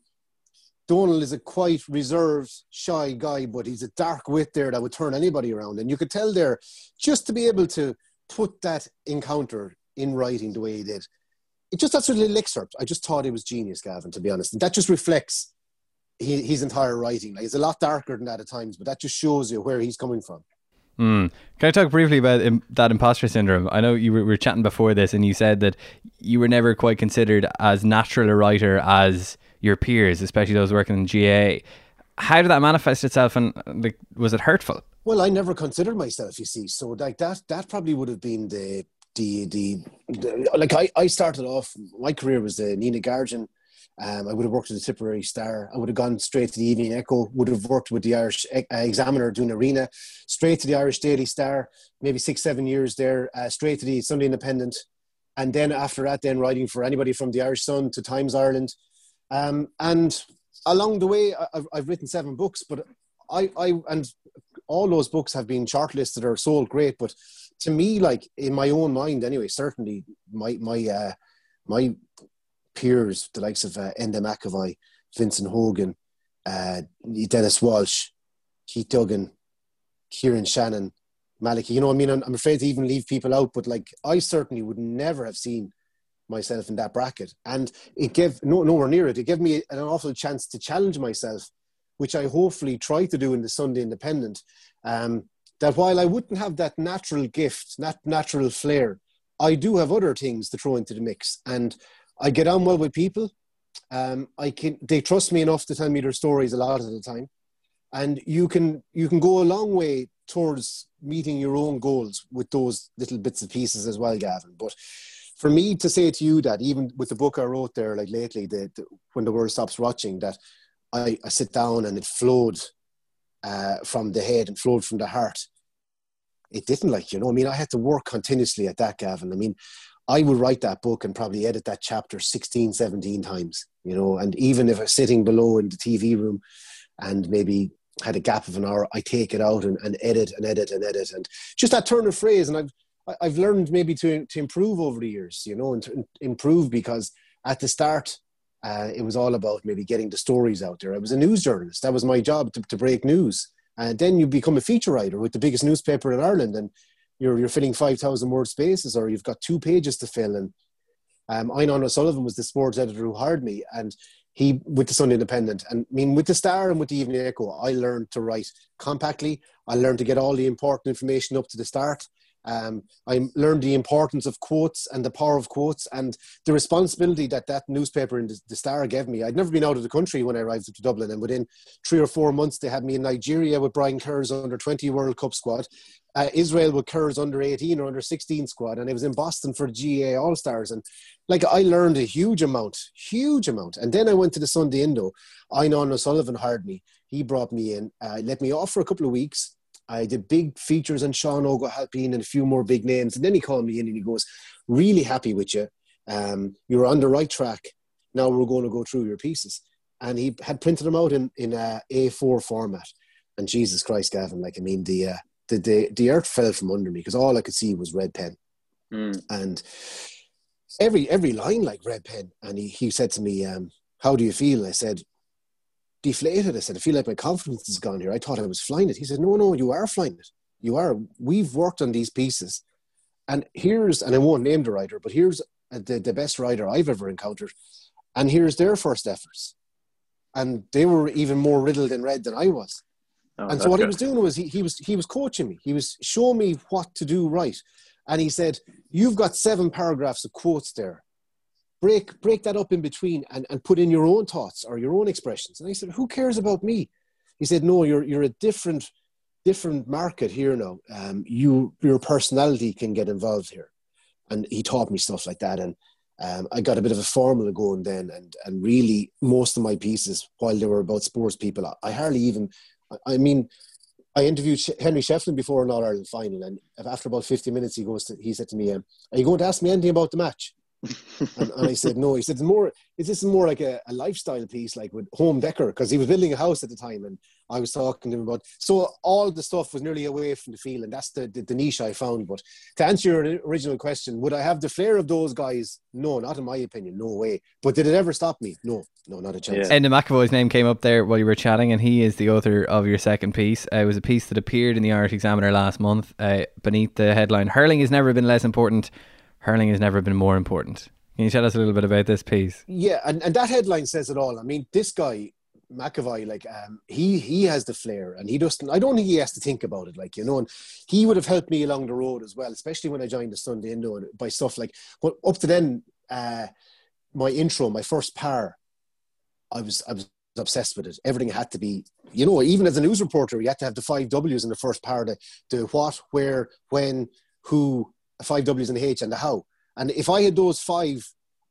Donald is a quite reserved, shy guy, but he's a dark wit there that would turn anybody around. And you could tell there, just to be able to put that encounter in writing the way he did, it just, that's really elixir. I just thought it was genius, Gavin, to be honest. And that just reflects his entire writing. Like, it's a lot darker than that at times, but that just shows you where he's coming from. Mm. Can I talk briefly about im- that imposter syndrome? I know you were, we were chatting before this, and you said that you were never quite considered as natural a writer as your peers, especially those working in G A A. How did that manifest itself, and like, was it hurtful? Well, I never considered myself, you see. So like that, that probably would have been the the the, the like I, I started off. My career was the Nina Guardian. Um, I would have worked at the Tipperary Star. I would have gone straight to the Evening Echo. Would have worked with the Irish uh, Examiner doing Arena. Straight to the Irish Daily Star. Maybe six, seven years there. Uh, straight to the Sunday Independent, and then after that, then writing for anybody from the Irish Sun to Times Ireland. Um, and along the way, I've, I've written seven books, but I, I, and all those books have been shortlisted or sold great. But to me, like in my own mind anyway, certainly my, my, uh, my peers, the likes of uh, Enda McAvoy, Vincent Hogan, uh, Dennis Walsh, Keith Duggan, Kieran Shannon, Maliki, you know, I mean, I'm, I'm afraid to even leave people out, but like, I certainly would never have seen myself in that bracket, and it gave no, nowhere near it. It gave me an awful chance to challenge myself, which I hopefully try to do in the Sunday Independent. Um, that while I wouldn't have that natural gift, that natural flair, I do have other things to throw into the mix, and I get on well with people. Um, I can, they trust me enough to tell me their stories a lot of the time, and you can you can go a long way towards meeting your own goals with those little bits and pieces as well, Gavin. But for me to say to you that even with the book I wrote there, like lately, the, the, When the World Stops Watching, that I, I sit down and it flowed uh, from the head and flowed from the heart. It didn't, like, you know, I mean, I had to work continuously at that, Gavin. I mean, I would write that book and probably edit that chapter sixteen, seventeen times, you know, and even if I was sitting below in the T V room and maybe had a gap of an hour, I take it out and, and edit and edit and edit. And just that turn of phrase, and I've, I've learned maybe to to improve over the years, you know, and to improve because at the start, uh, it was all about maybe getting the stories out there. I was a news journalist. That was my job, to, to break news. And then you become a feature writer with the biggest newspaper in Ireland, and you're you're filling five thousand word spaces, or you've got two pages to fill. And um, Einan O'Sullivan was the sports editor who hired me, and he, with the Sunday Independent, and I mean, with the Star and with the Evening Echo, I learned to write compactly. I learned to get all the important information up to the start. Um, I learned the importance of quotes and the power of quotes and the responsibility that that newspaper in the, the Star gave me. I'd never been out of the country when I arrived to Dublin, and within three or four months they had me in Nigeria with Brian Kerr's under twenty World Cup squad, uh, Israel with Kerr's under eighteen or under sixteen squad, and I was in Boston for the G A A All-Stars. And like, I learned a huge amount, huge amount. And then I went to the Sunday Indo. Einan O'Sullivan hired me. He brought me in, uh, let me off for a couple of weeks. I did big features on Sean O'Halpine and a few more big names. And then he called me in and he goes, really happy with you. Um, you're on the right track. Now we're going to go through your pieces. And he had printed them out in, in a A four format. And Jesus Christ, Gavin, like, I mean, the, uh, the, the, the earth fell from under me because all I could see was red pen. Mm. And every, every line like red pen. And he, he said to me, um, how do you feel? I said, deflated. I said, I feel like my confidence is gone here. I thought I was flying it. He said, no, no, you are flying it. You are. We've worked on these pieces. And here's, and I won't name the writer, but here's the, the best writer I've ever encountered. And here's their first efforts. And they were even more riddled in red than I was. Oh, and so what good. he was doing was he, he was he was coaching me. He was showing me what to do right. And he said, you've got seven paragraphs of quotes there. Break break that up in between and, and put in your own thoughts or your own expressions. And I said, who cares about me? He said, no, you're you're a different different market here now. Um, you your personality can get involved here, and he taught me stuff like that. And um, I got a bit of a formula going then. And and really, most of my pieces, while they were about sports people, I, I hardly even. I, I mean, I interviewed Henry Shefflin before an All Ireland final, and after about fifty minutes, he goes to, he said to me, um, "Are you going to ask me anything about the match?" and, and I said no. He said it's more is this more like a, a lifestyle piece, like with home decor, because he was building a house at the time, and I was talking to him about, so all the stuff was nearly away from the field, and that's the, the, the niche I found. But to answer your original question, would I have the flair of those guys? No, not in my opinion, no way. But did it ever stop me? No, no, not a chance. Yeah. Enda McAvoy's name came up there while you were chatting, and he is the author of your second piece. Uh, it was a piece that appeared in the Irish Examiner last month uh, beneath the headline, "Hurling has never been less important, hurling has never been more important." Can you tell us a little bit about this piece? Yeah, and, and that headline says it all. I mean, this guy, McAvoy, like, um, he he has the flair, and he doesn't, I don't think he has to think about it, like, you know, and he would have helped me along the road as well, especially when I joined the Sunday Indo, and by stuff like, well, up to then, uh, my intro, my first par, I was, I was obsessed with it. Everything had to be, you know, even as a news reporter, you had to have the five W's in the first par, the, the what, where, when, who, five W's and the H and the how. And if I had those five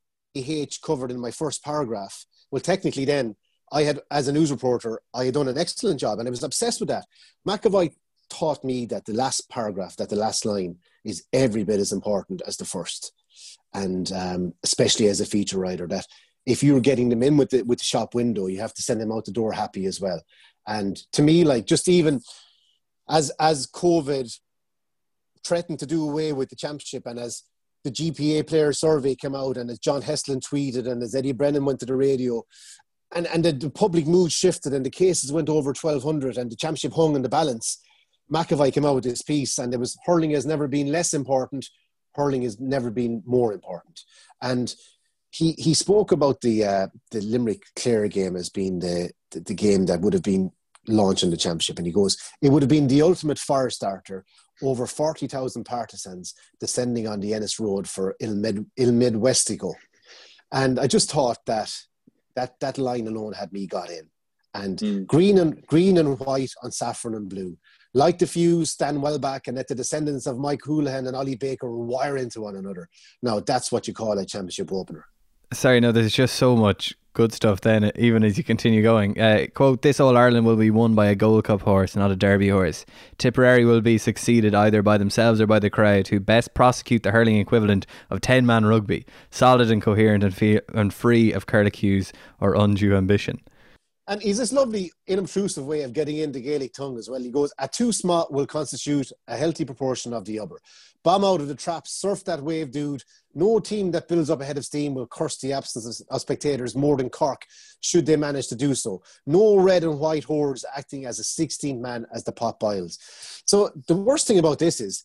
H covered in my first paragraph, well, technically then I had, as a news reporter, I had done an excellent job, and I was obsessed with that. McAvoy taught me that the last paragraph, that the last line is every bit as important as the first. And um, especially as a feature writer, that if you're getting them in with the, with the shop window, you have to send them out the door happy as well. And to me, like, just even as, as COVID threatened to do away with the championship, and as the G P A player survey came out, and as John Heslin tweeted, and as Eddie Brennan went to the radio, and, and the, the public mood shifted, and the cases went over twelve hundred, and the championship hung in the balance, McAvoy came out with this piece, and there was, hurling has never been less important, hurling has never been more important. And he he spoke about the uh, the Limerick Clare game as being the, the the game that would have been launching the championship, and he goes, it would have been the ultimate fire starter. Over forty thousand partisans descending on the Ennis Road for Ilmed, Ilmed Westico. And I just thought that that, that line alone had me got in. And mm. green and green and white on saffron and blue. Like the fuse, stand well back, and let the descendants of Mike Houlihan and Ollie Baker wire into one another. Now, that's what you call a championship opener. Sorry, no, there's just so much good stuff then, even as you continue going. Uh, quote, "This All-Ireland will be won by a Gold Cup horse, not a Derby horse. Tipperary will be succeeded either by themselves or by the crowd, who best prosecute the hurling equivalent of ten-man rugby, solid and coherent and, fe- and free of curlicues or undue ambition." And he's this lovely, inobtrusive way of getting into Gaelic tongue as well. He goes, "A two smart will constitute a healthy proportion of the other. Bomb out of the trap, surf that wave, dude. No team that builds up ahead of steam will curse the absence of spectators more than Cork, should they manage to do so. No red and white hordes acting as a sixteenth man as the pot boils." So the worst thing about this is,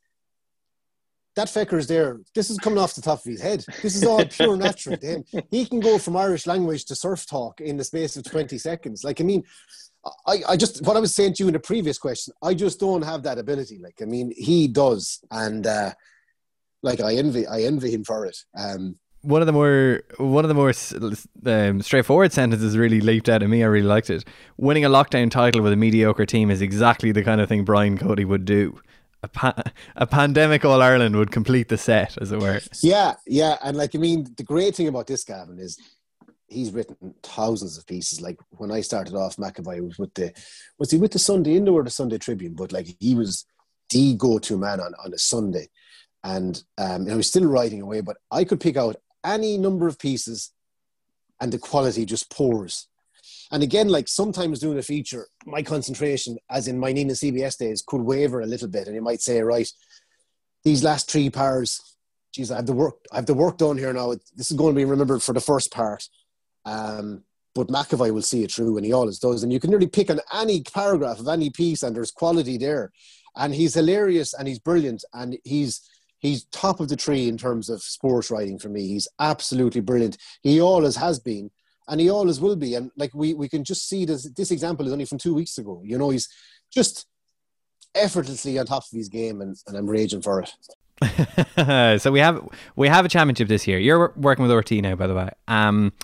that fecker's there, this is coming off the top of his head. This is all pure natural to him. He can go from Irish language to surf talk in the space of twenty seconds. Like, I mean, I, I just, what I was saying to you in the previous question, I just don't have that ability. Like, I mean, he does. And, uh, like, I envy, I envy him for it. Um, one of the more, one of the more um, straightforward sentences really leaped out at me. I really liked it. "Winning a lockdown title with a mediocre team is exactly the kind of thing Brian Cody would do. A, pa- a pandemic All-Ireland would complete the set, as it were." Yeah, yeah. And, like, I mean, the great thing about this, Gavin, is he's written thousands of pieces. Like, when I started off, McAvoy was with the, was he with the Sunday Indo or the Sunday Tribune? But, like, he was the go-to man on, on a Sunday. And um, he was still writing away, but I could pick out any number of pieces and the quality just pours. And again, like, sometimes doing a feature, my concentration, as in my Nina C B S days, could waver a little bit. And you might say, right, these last three pars, geez, I have the work, I have the work done here now. This is going to be remembered for the first part. Um, but McAvoy will see it through, and he always does. And you can really pick on any paragraph of any piece, and there's quality there. And he's hilarious, and he's brilliant, and he's he's top of the tree in terms of sports writing for me. He's absolutely brilliant. He always has been. And he always will be. And, like, we, we can just see this, this example is only from two weeks ago. You know, he's just effortlessly on top of his game, and, and I'm raging for it. So we have we have a championship this year. You're working with R T now, by the way. Um,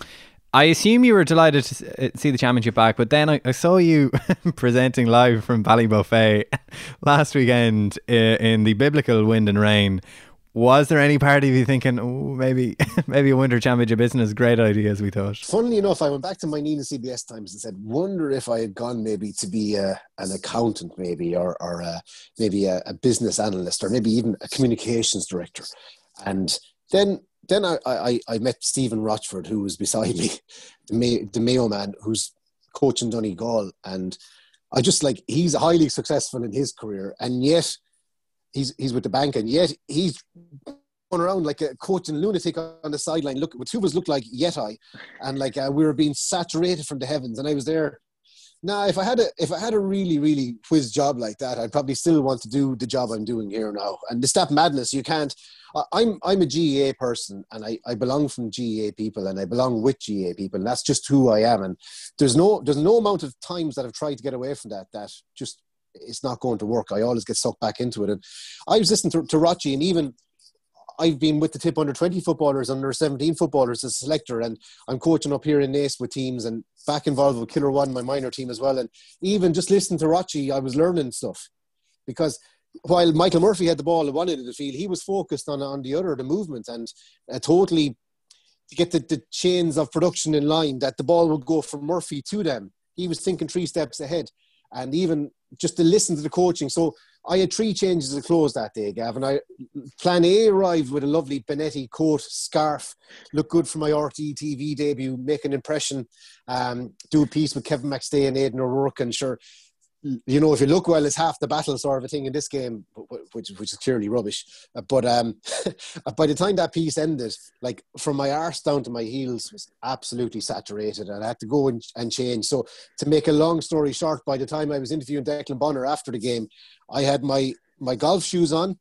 I assume you were delighted to see the championship back, but then I, I saw you presenting live from Ballybuffet last weekend in the biblical wind and rain. Was there any part of you thinking, oh, maybe maybe a winter championship isn't as great idea as we thought? Funnily enough, I went back to my Nina C B S times and said, wonder if I had gone maybe to be a, an accountant maybe, or, or a, maybe a, a business analyst, or maybe even a communications director. And then then I, I, I met Stephen Rochford, who was beside me, the, May, the Mayo man, who's coaching Donegal. And I just like, he's highly successful in his career, and yet he's he's with the bank, and yet he's going around like a coaching lunatic on the sideline. Look, what two of us looked like Yeti, and like uh, we were being saturated from the heavens. And I was there. Now, if I had a if I had a really really whiz job like that, I'd probably still want to do the job I'm doing here now. And it's that madness. You can't. I'm I'm a G E A person, and I, I belong from G E A people, and I belong with G E A people, and that's just who I am. And there's no there's no amount of times that I've tried to get away from that that just it's not going to work. I always get sucked back into it. And I was listening to, to Rochi, and even I've been with the Tip under twenty footballers, under seventeen footballers as a selector, and I'm coaching up here in Naas with teams, and back involved with Killer One, my minor team as well. And even just listening to Rochi, I was learning stuff, because while Michael Murphy had the ball at one end of the field, he was focused on, on the other, the movement, and uh, totally to get the, the chains of production in line, that the ball would go from Murphy to them. He was thinking three steps ahead, and even just to listen to the coaching. So I had three changes of clothes that day, Gavin. I Plan A arrived with a lovely Benetti coat, scarf, looked good for my R T T V debut, make an impression, um, do a piece with Kevin McStay and Aidan O'Rourke, and sure, you know, if you look well, it's half the battle sort of a thing in this game, which which is clearly rubbish. But um, by the time that piece ended, like from my arse down to my heels was absolutely saturated, and I had to go and, and change. So to make a long story short, by the time I was interviewing Declan Bonner after the game, I had my, my golf shoes on,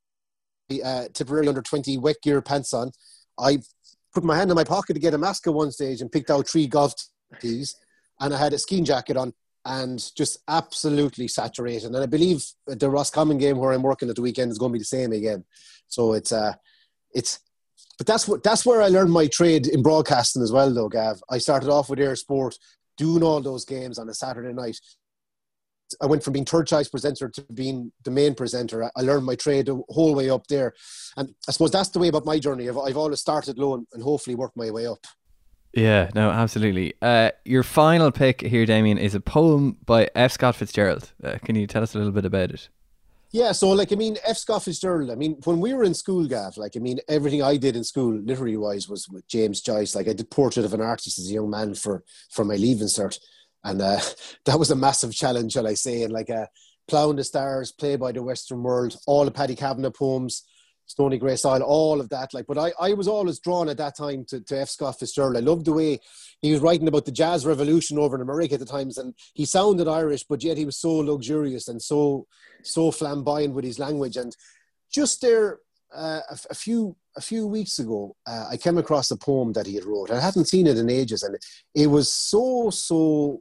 uh, Tipperary under twenty wet gear pants on. I put my hand in my pocket to get a mask at one stage and picked out three golf tees, and I had a skiing jacket on, and just absolutely saturated. And I believe the Roscommon game where I'm working at the weekend is going to be the same again. So it's, uh, it's, but that's what, that's where I learned my trade in broadcasting as well though, Gav. I started off with Air Sport, doing all those games on a Saturday night. I went from being third choice presenter to being the main presenter. I learned my trade the whole way up there. And I suppose that's the way about my journey. I've, I've always started low and, and hopefully worked my way up. Yeah, no, absolutely. Uh, your final pick here, Damien, is a poem by F. Scott Fitzgerald. Uh, can you tell us a little bit about it? Yeah, so like, I mean, F. Scott Fitzgerald, I mean, when we were in school, Gav, like, I mean, everything I did in school, literary-wise, was with James Joyce. Like, I did Portrait of an Artist as a young man for, for my Leaving Cert. And uh, that was a massive challenge, shall I say. And like, uh, Ploughing the Stars, Play by the Western World, all the Paddy Kavanagh poems, Stony Grey Soil, all of that. Like, but I, I was always drawn at that time to, to F. Scott Fitzgerald. I loved the way he was writing about the jazz revolution over in America at the times, and he sounded Irish, but yet he was so luxurious and so so flamboyant with his language. And just there, uh, a, a few a few weeks ago, uh, I came across a poem that he had wrote. I hadn't seen it in ages, and it was so so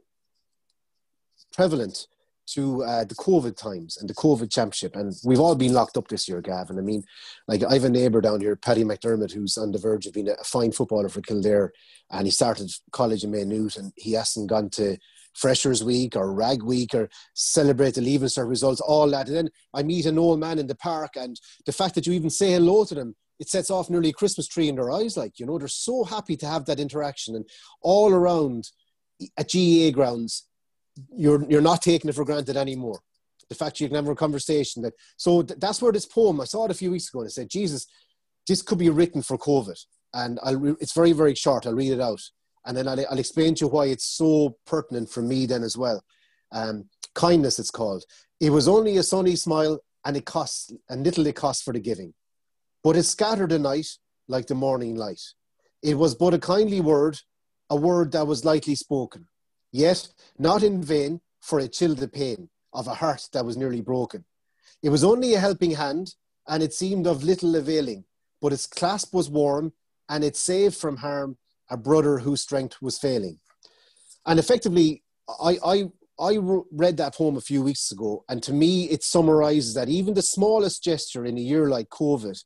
prevalent to uh, the COVID times and the COVID championship. And we've all been locked up this year, Gavin. I mean, like, I have a neighbour down here, Paddy McDermott, who's on the verge of being a fine footballer for Kildare, and he started college in Maynooth, and he hasn't gone to Freshers Week or Rag Week or celebrate the Leaving Cert results, all that. And then I meet an old man in the park, and the fact that you even say hello to them, it sets off nearly a Christmas tree in their eyes. Like, you know, they're so happy to have that interaction. And all around at G E A grounds, you're you're not taking it for granted anymore. The fact you can have a conversation that, so th- that's where this poem, I saw it a few weeks ago, and I said, Jesus, this could be written for COVID. And I'll re- it's very, very short. I'll read it out. And then I'll, I'll explain to you why it's so pertinent for me then as well. Um, kindness, it's called. It was only a sunny smile, and it costs, and little it costs for the giving. But it scattered the night like the morning light. It was but a kindly word, a word that was lightly spoken. Yet, not in vain, for it chilled the pain of a heart that was nearly broken. It was only a helping hand, and it seemed of little availing, but its clasp was warm, and it saved from harm a brother whose strength was failing. And effectively, I, I, I read that poem a few weeks ago, and to me, it summarizes that even the smallest gesture in a year like COVID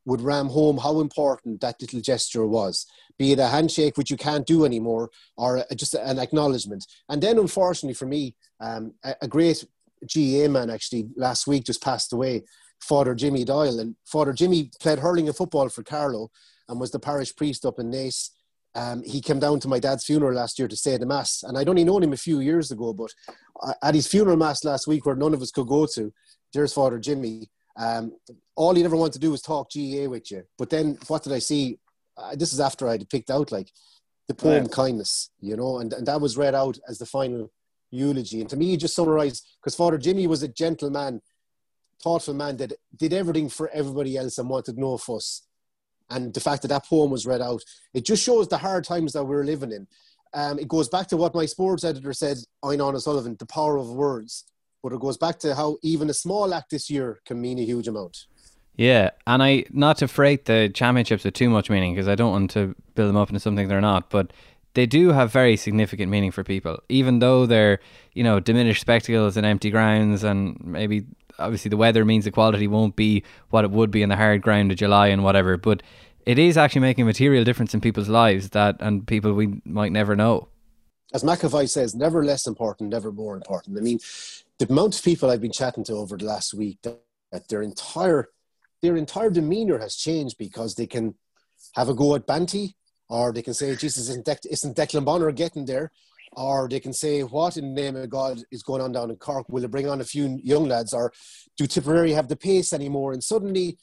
would ram home how important that little gesture was, be it a handshake, which you can't do anymore, or a, just an acknowledgement. And then, unfortunately for me, um, a, a great G A A man actually last week just passed away, Father Jimmy Doyle. And Father Jimmy played hurling and football for Carlow and was the parish priest up in Naas. Um, he came down to my dad's funeral last year to say the mass, and I'd only known him a few years ago, but at his funeral mass last week, where none of us could go to, there's Father Jimmy. Um, all he'd ever want to do was talk G A A with you. But then what did I see? Uh, this is after I'd picked out like the poem right. Kindness, you know, and, and that was read out as the final eulogy. And to me, it just summarised, because Father Jimmy was a gentleman, thoughtful man that did everything for everybody else and wanted no fuss. And the fact that that poem was read out, it just shows the hard times that we're living in. Um, it goes back to what my sports editor said, Einan O'Sullivan, the power of words. But it goes back to how even a small act this year can mean a huge amount. Yeah, and I, not to freight the championships with too much meaning, because I don't want to build them up into something they're not, but they do have very significant meaning for people, even though they're, you know, diminished spectacles and empty grounds, and maybe obviously the weather means the quality won't be what it would be in the hard ground of July and whatever, but it is actually making a material difference in people's lives, that and people we might never know. As McAvoy says, never less important, never more important. I mean, the amount of people I've been chatting to over the last week, that, that their entire their entire demeanour has changed because they can have a go at Banty, or they can say, Jesus, isn't, De- isn't Declan Bonner getting there? Or they can say, what in the name of God is going on down in Cork? Will it bring on a few young lads? Or do Tipperary have the pace anymore? And suddenly,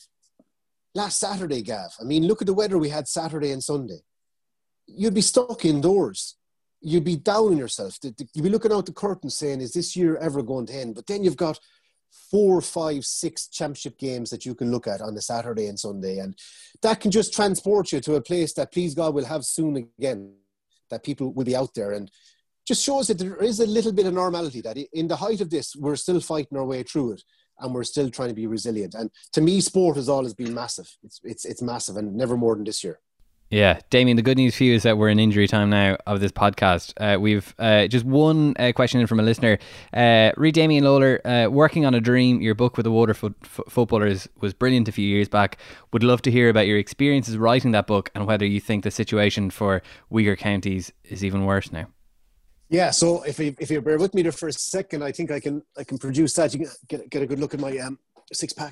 last Saturday, Gav, I mean, look at the weather we had Saturday and Sunday. You'd be stuck indoors. You'd be down on yourself. You'd be looking out the curtain saying, is this year ever going to end? But then you've got four, five, six championship games that you can look at on the Saturday and Sunday. And that can just transport you to a place that, please God, will have soon again, that people will be out there. And just shows that there is a little bit of normality, that in the height of this, we're still fighting our way through it and we're still trying to be resilient. And to me, sport has always been massive. It's it's it's massive, and never more than this year. Yeah, Damien, the good news for you is that we're in injury time now of this podcast. Uh, we've uh, just one uh, question in from a listener. Uh, read Damien Lawler, uh, Working on a Dream, your book with the Waterford f- footballers was brilliant a few years back. Would love to hear about your experiences writing that book and whether you think the situation for weaker counties is even worse now. Yeah, so if you, if you bear with me there for a second, I think I can I can produce that. You can get, get a good look at my um, six-pack.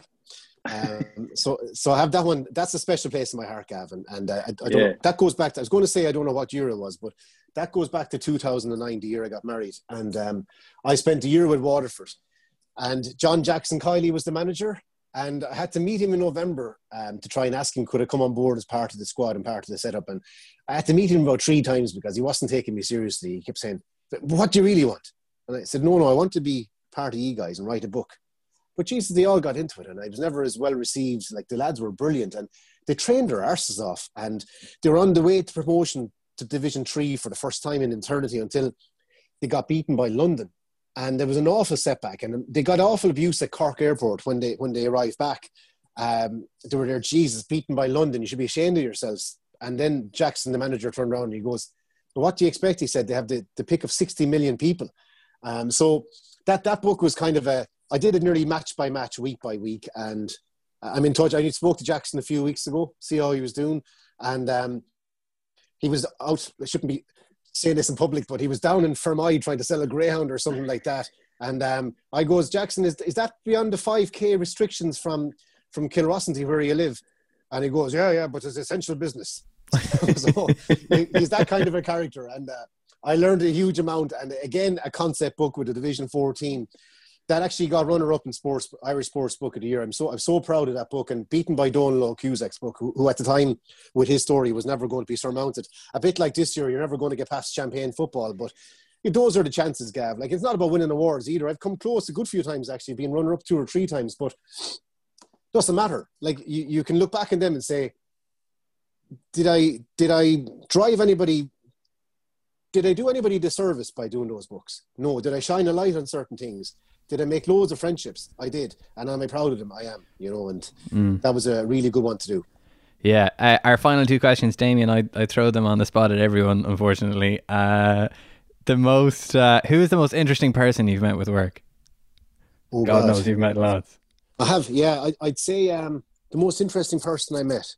Um, so so I have that one. That's a special place in my heart, Gavin. And uh, I, I don't yeah. know, that goes back to, I was going to say I don't know what year it was, but that goes back to two thousand nine, the year I got married. And um, I spent a year with Waterford. And John Jackson Kiley was the manager. And I had to meet him in November um, to try and ask him, could I come on board as part of the squad and part of the setup? And I had to meet him about three times because he wasn't taking me seriously. He kept saying, what do you really want? And I said, no, no, I want to be part of you guys and write a book. But Jesus, they all got into it, and I was never as well received. Like, the lads were brilliant, and they trained their arses off, and they were on the way to promotion to Division Three for the first time in eternity until they got beaten by London. And there was an awful setback, and they got awful abuse at Cork Airport when they when they arrived back. Um, they were there, Jesus, beaten by London. You should be ashamed of yourselves. And then Jackson, the manager, turned around and he goes, well, what do you expect? He said, they have the, the pick of sixty million people. Um, so that, that book was kind of a, I did it nearly match by match, week by week. And I'm in touch. I spoke to Jackson a few weeks ago, see how he was doing. And um, he was out, I shouldn't be saying this in public, but he was down in Fermoy trying to sell a greyhound or something like that. And um, I goes, Jackson, is is that beyond the five K restrictions from, from Kilrossenty where you live? And he goes, yeah, yeah, but it's essential business. So he's that kind of a character. And uh, I learned a huge amount. And again, a concept book with a Division Four team that actually got runner-up in sports, Irish Sports Book of the Year. I'm so I'm so proud of that book, and beaten by Donal Cusack's book, who, who at the time, with his story, was never going to be surmounted. A bit like this year, you're never going to get past Champagne football, but those are the chances, Gav. Like, it's not about winning awards either. I've come close a good few times, actually, being runner-up two or three times, but it doesn't matter. Like, you, you can look back at them and say, did I did I drive anybody, did I do anybody disservice by doing those books? No. Did I shine a light on certain things? Did I make loads of friendships? I did. And am I proud of them? I am, you know, and mm. that was a really good one to do. Yeah. Uh, our final two questions, Damien, I, I throw them on the spot at everyone, unfortunately. Uh, the most, uh, who is the most interesting person you've met with work? Oh, God, God knows you've met lots. I have, yeah. I, I'd say um, the most interesting person I met.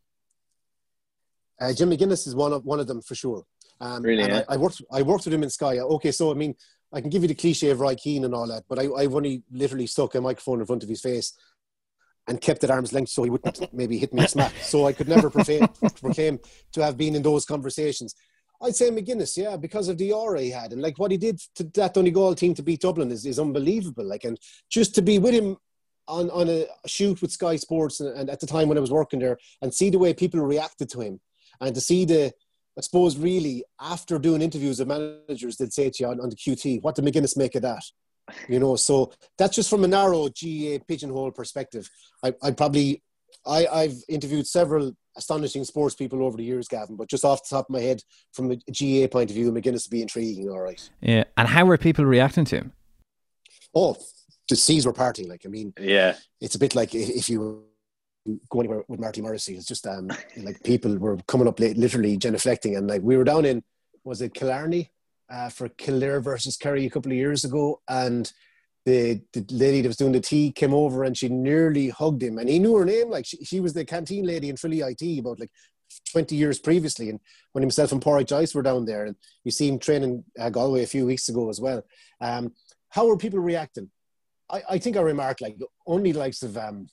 Uh, Jim McGuinness is one of one of them for sure. Um, really, and yeah? I, I worked I worked with him in Sky. Okay, so I mean, I can give you the cliche of Roy Keane and all that, but I, I've only literally stuck a microphone in front of his face and kept at arm's length so he wouldn't maybe hit me a smack. So I could never proclaim, proclaim to have been in those conversations. I'd say McGuinness, yeah, because of the aura he had. And like what he did to that Donegal team to beat Dublin is, is unbelievable. Like, and just to be with him on, on a shoot with Sky Sports and, and at the time when I was working there and see the way people reacted to him and to see the, I suppose really after doing interviews of managers, they'd say to you on, on the Q T, what did McGuinness make of that? You know, so that's just from a narrow G A A pigeonhole perspective. I, I probably, I, I've interviewed several astonishing sports people over the years, Gavin, but just off the top of my head, from a G A A point of view, McGuinness would be intriguing, all right. Yeah, and how were people reacting to him? Oh, the seas were parting. Like, I mean, yeah, it's a bit like if you go anywhere with Marty Morrissey, it's just um, like people were coming up late, literally genuflecting, and like we were down in, was it Killarney? Uh, for Kildare versus Kerry a couple of years ago, and the, the lady that was doing the tea came over and she nearly hugged him, and he knew her name. Like she, she was the canteen lady in Trilly I T about like twenty years previously, and when himself and Porrick Joyce were down there, and you see him training uh, Galway a few weeks ago as well. Um, how are people reacting? I, I think I remarked like only the likes of um,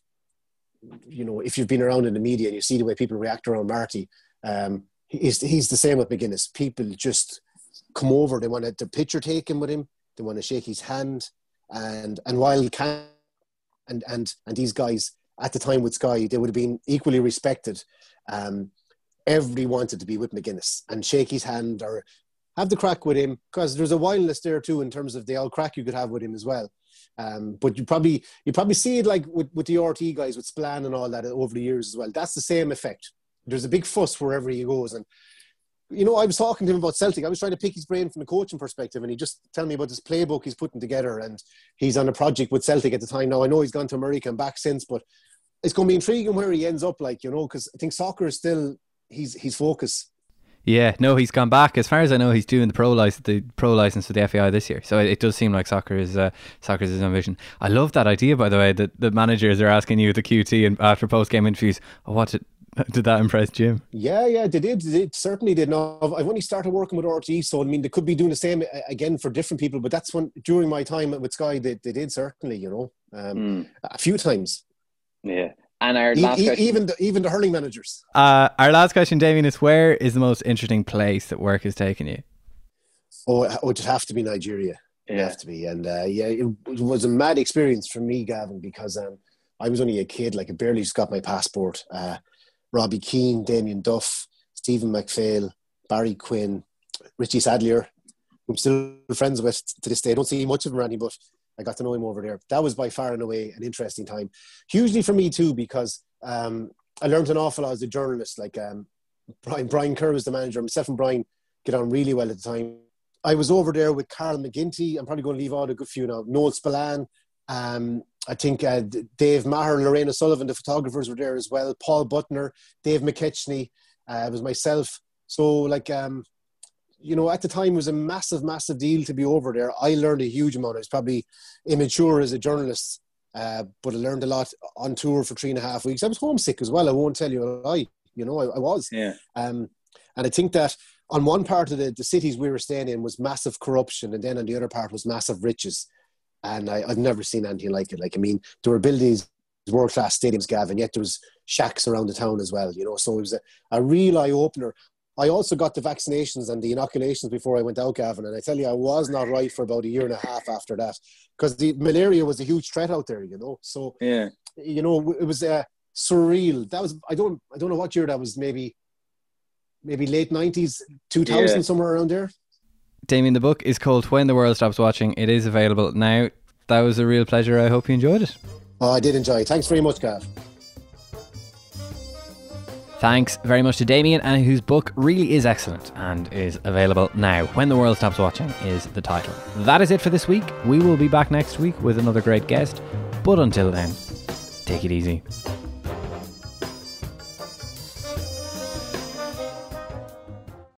you know, if you've been around in the media and you see the way people react around Marty, um, he's he's the same with McGuinness. People just come over, they want a picture taken with him, they want to shake his hand, and and while Can and and and these guys at the time with Sky, they would have been equally respected. Um, everybody wanted to be with McGuinness and shake his hand or have the crack with him, because there's a wildness there too in terms of the old crack you could have with him as well. Um, but you probably you probably see it like with, with the R T guys with Spillane and all that over the years as well. That's the same effect. There's a big fuss wherever he goes. And you know, I was talking to him about Celtic. I was trying to pick his brain from the coaching perspective, and he just tell me about this playbook he's putting together, and he's on a project with Celtic at the time. Now, I know he's gone to America and back since, but it's going to be intriguing where he ends up, like, you know, because I think soccer is still his, his focus. Yeah, no, he's gone back. As far as I know, he's doing the pro license, the pro license for the F A I this year. So it, it does seem like soccer is uh, soccer is his ambition. I love that idea, by the way, that the managers are asking you at the Q T and after post game interviews, oh, what did, did that impress Jim? Yeah, yeah, they did. They certainly did. Now, I've only started working with R T E, so I mean, they could be doing the same again for different people. But that's when during my time with Sky, they, they did certainly, you know, um, mm. a few times. Yeah. And our last e- question, even the, even the hurling managers. Uh, our last question, Damien, is where is the most interesting place that work has taken you? Oh, it would have to be Nigeria. It yeah. have to be, and uh, yeah, it was a mad experience for me, Gavin, because um, I was only a kid. Like I barely just got my passport. Uh, Robbie Keane, Damien Duff, Stephen McPhail, Barry Quinn, Richie Sadlier, who I'm still friends with to this day. I don't see much of him, Randy, but I got to know him over there. That was by far and away an interesting time. Hugely for me too, because um, I learned an awful lot as a journalist. Like um, Brian, Brian Kerr was the manager. Myself and Brian get on really well at the time. I was over there with Carl McGinty. I'm probably going to leave out a good few now. Noel Spillane. Um, I think uh, Dave Maher and Lorraine Sullivan, the photographers, were there as well. Paul Butner, Dave McKechnie. Uh, it was myself. So like... Um, you know, at the time it was a massive, massive deal to be over there. I learned a huge amount. I was probably immature as a journalist, uh, but I learned a lot on tour for three and a half weeks. I was homesick as well. I won't tell you a lie. You know, I, I was. Yeah. Um, and I think that on one part of the, the cities we were staying in was massive corruption, and then on the other part was massive riches. And I, I've never seen anything like it. Like, I mean, there were buildings, world-class stadiums, Gavin, yet there was shacks around the town as well, you know. So it was a, a real eye-opener. I also got the vaccinations and the inoculations before I went out, Gavin, and I tell you, I was not right for about a year and a half after that, because the malaria was a huge threat out there, you know. So, yeah, you know, it was uh, surreal. That was I don't I don't know what year that was. Maybe maybe late nineties, two thousand, yeah. Somewhere around there. Damien, the book is called When the World Stops Watching. It is available now. That was a real pleasure. I hope you enjoyed it. Oh, I did enjoy it. Thanks very much, Gav. Thanks very much to Damien, and whose book really is excellent and is available now. When the World Stops Watching is the title. That is it for this week. We will be back next week with another great guest. But until then, take it easy.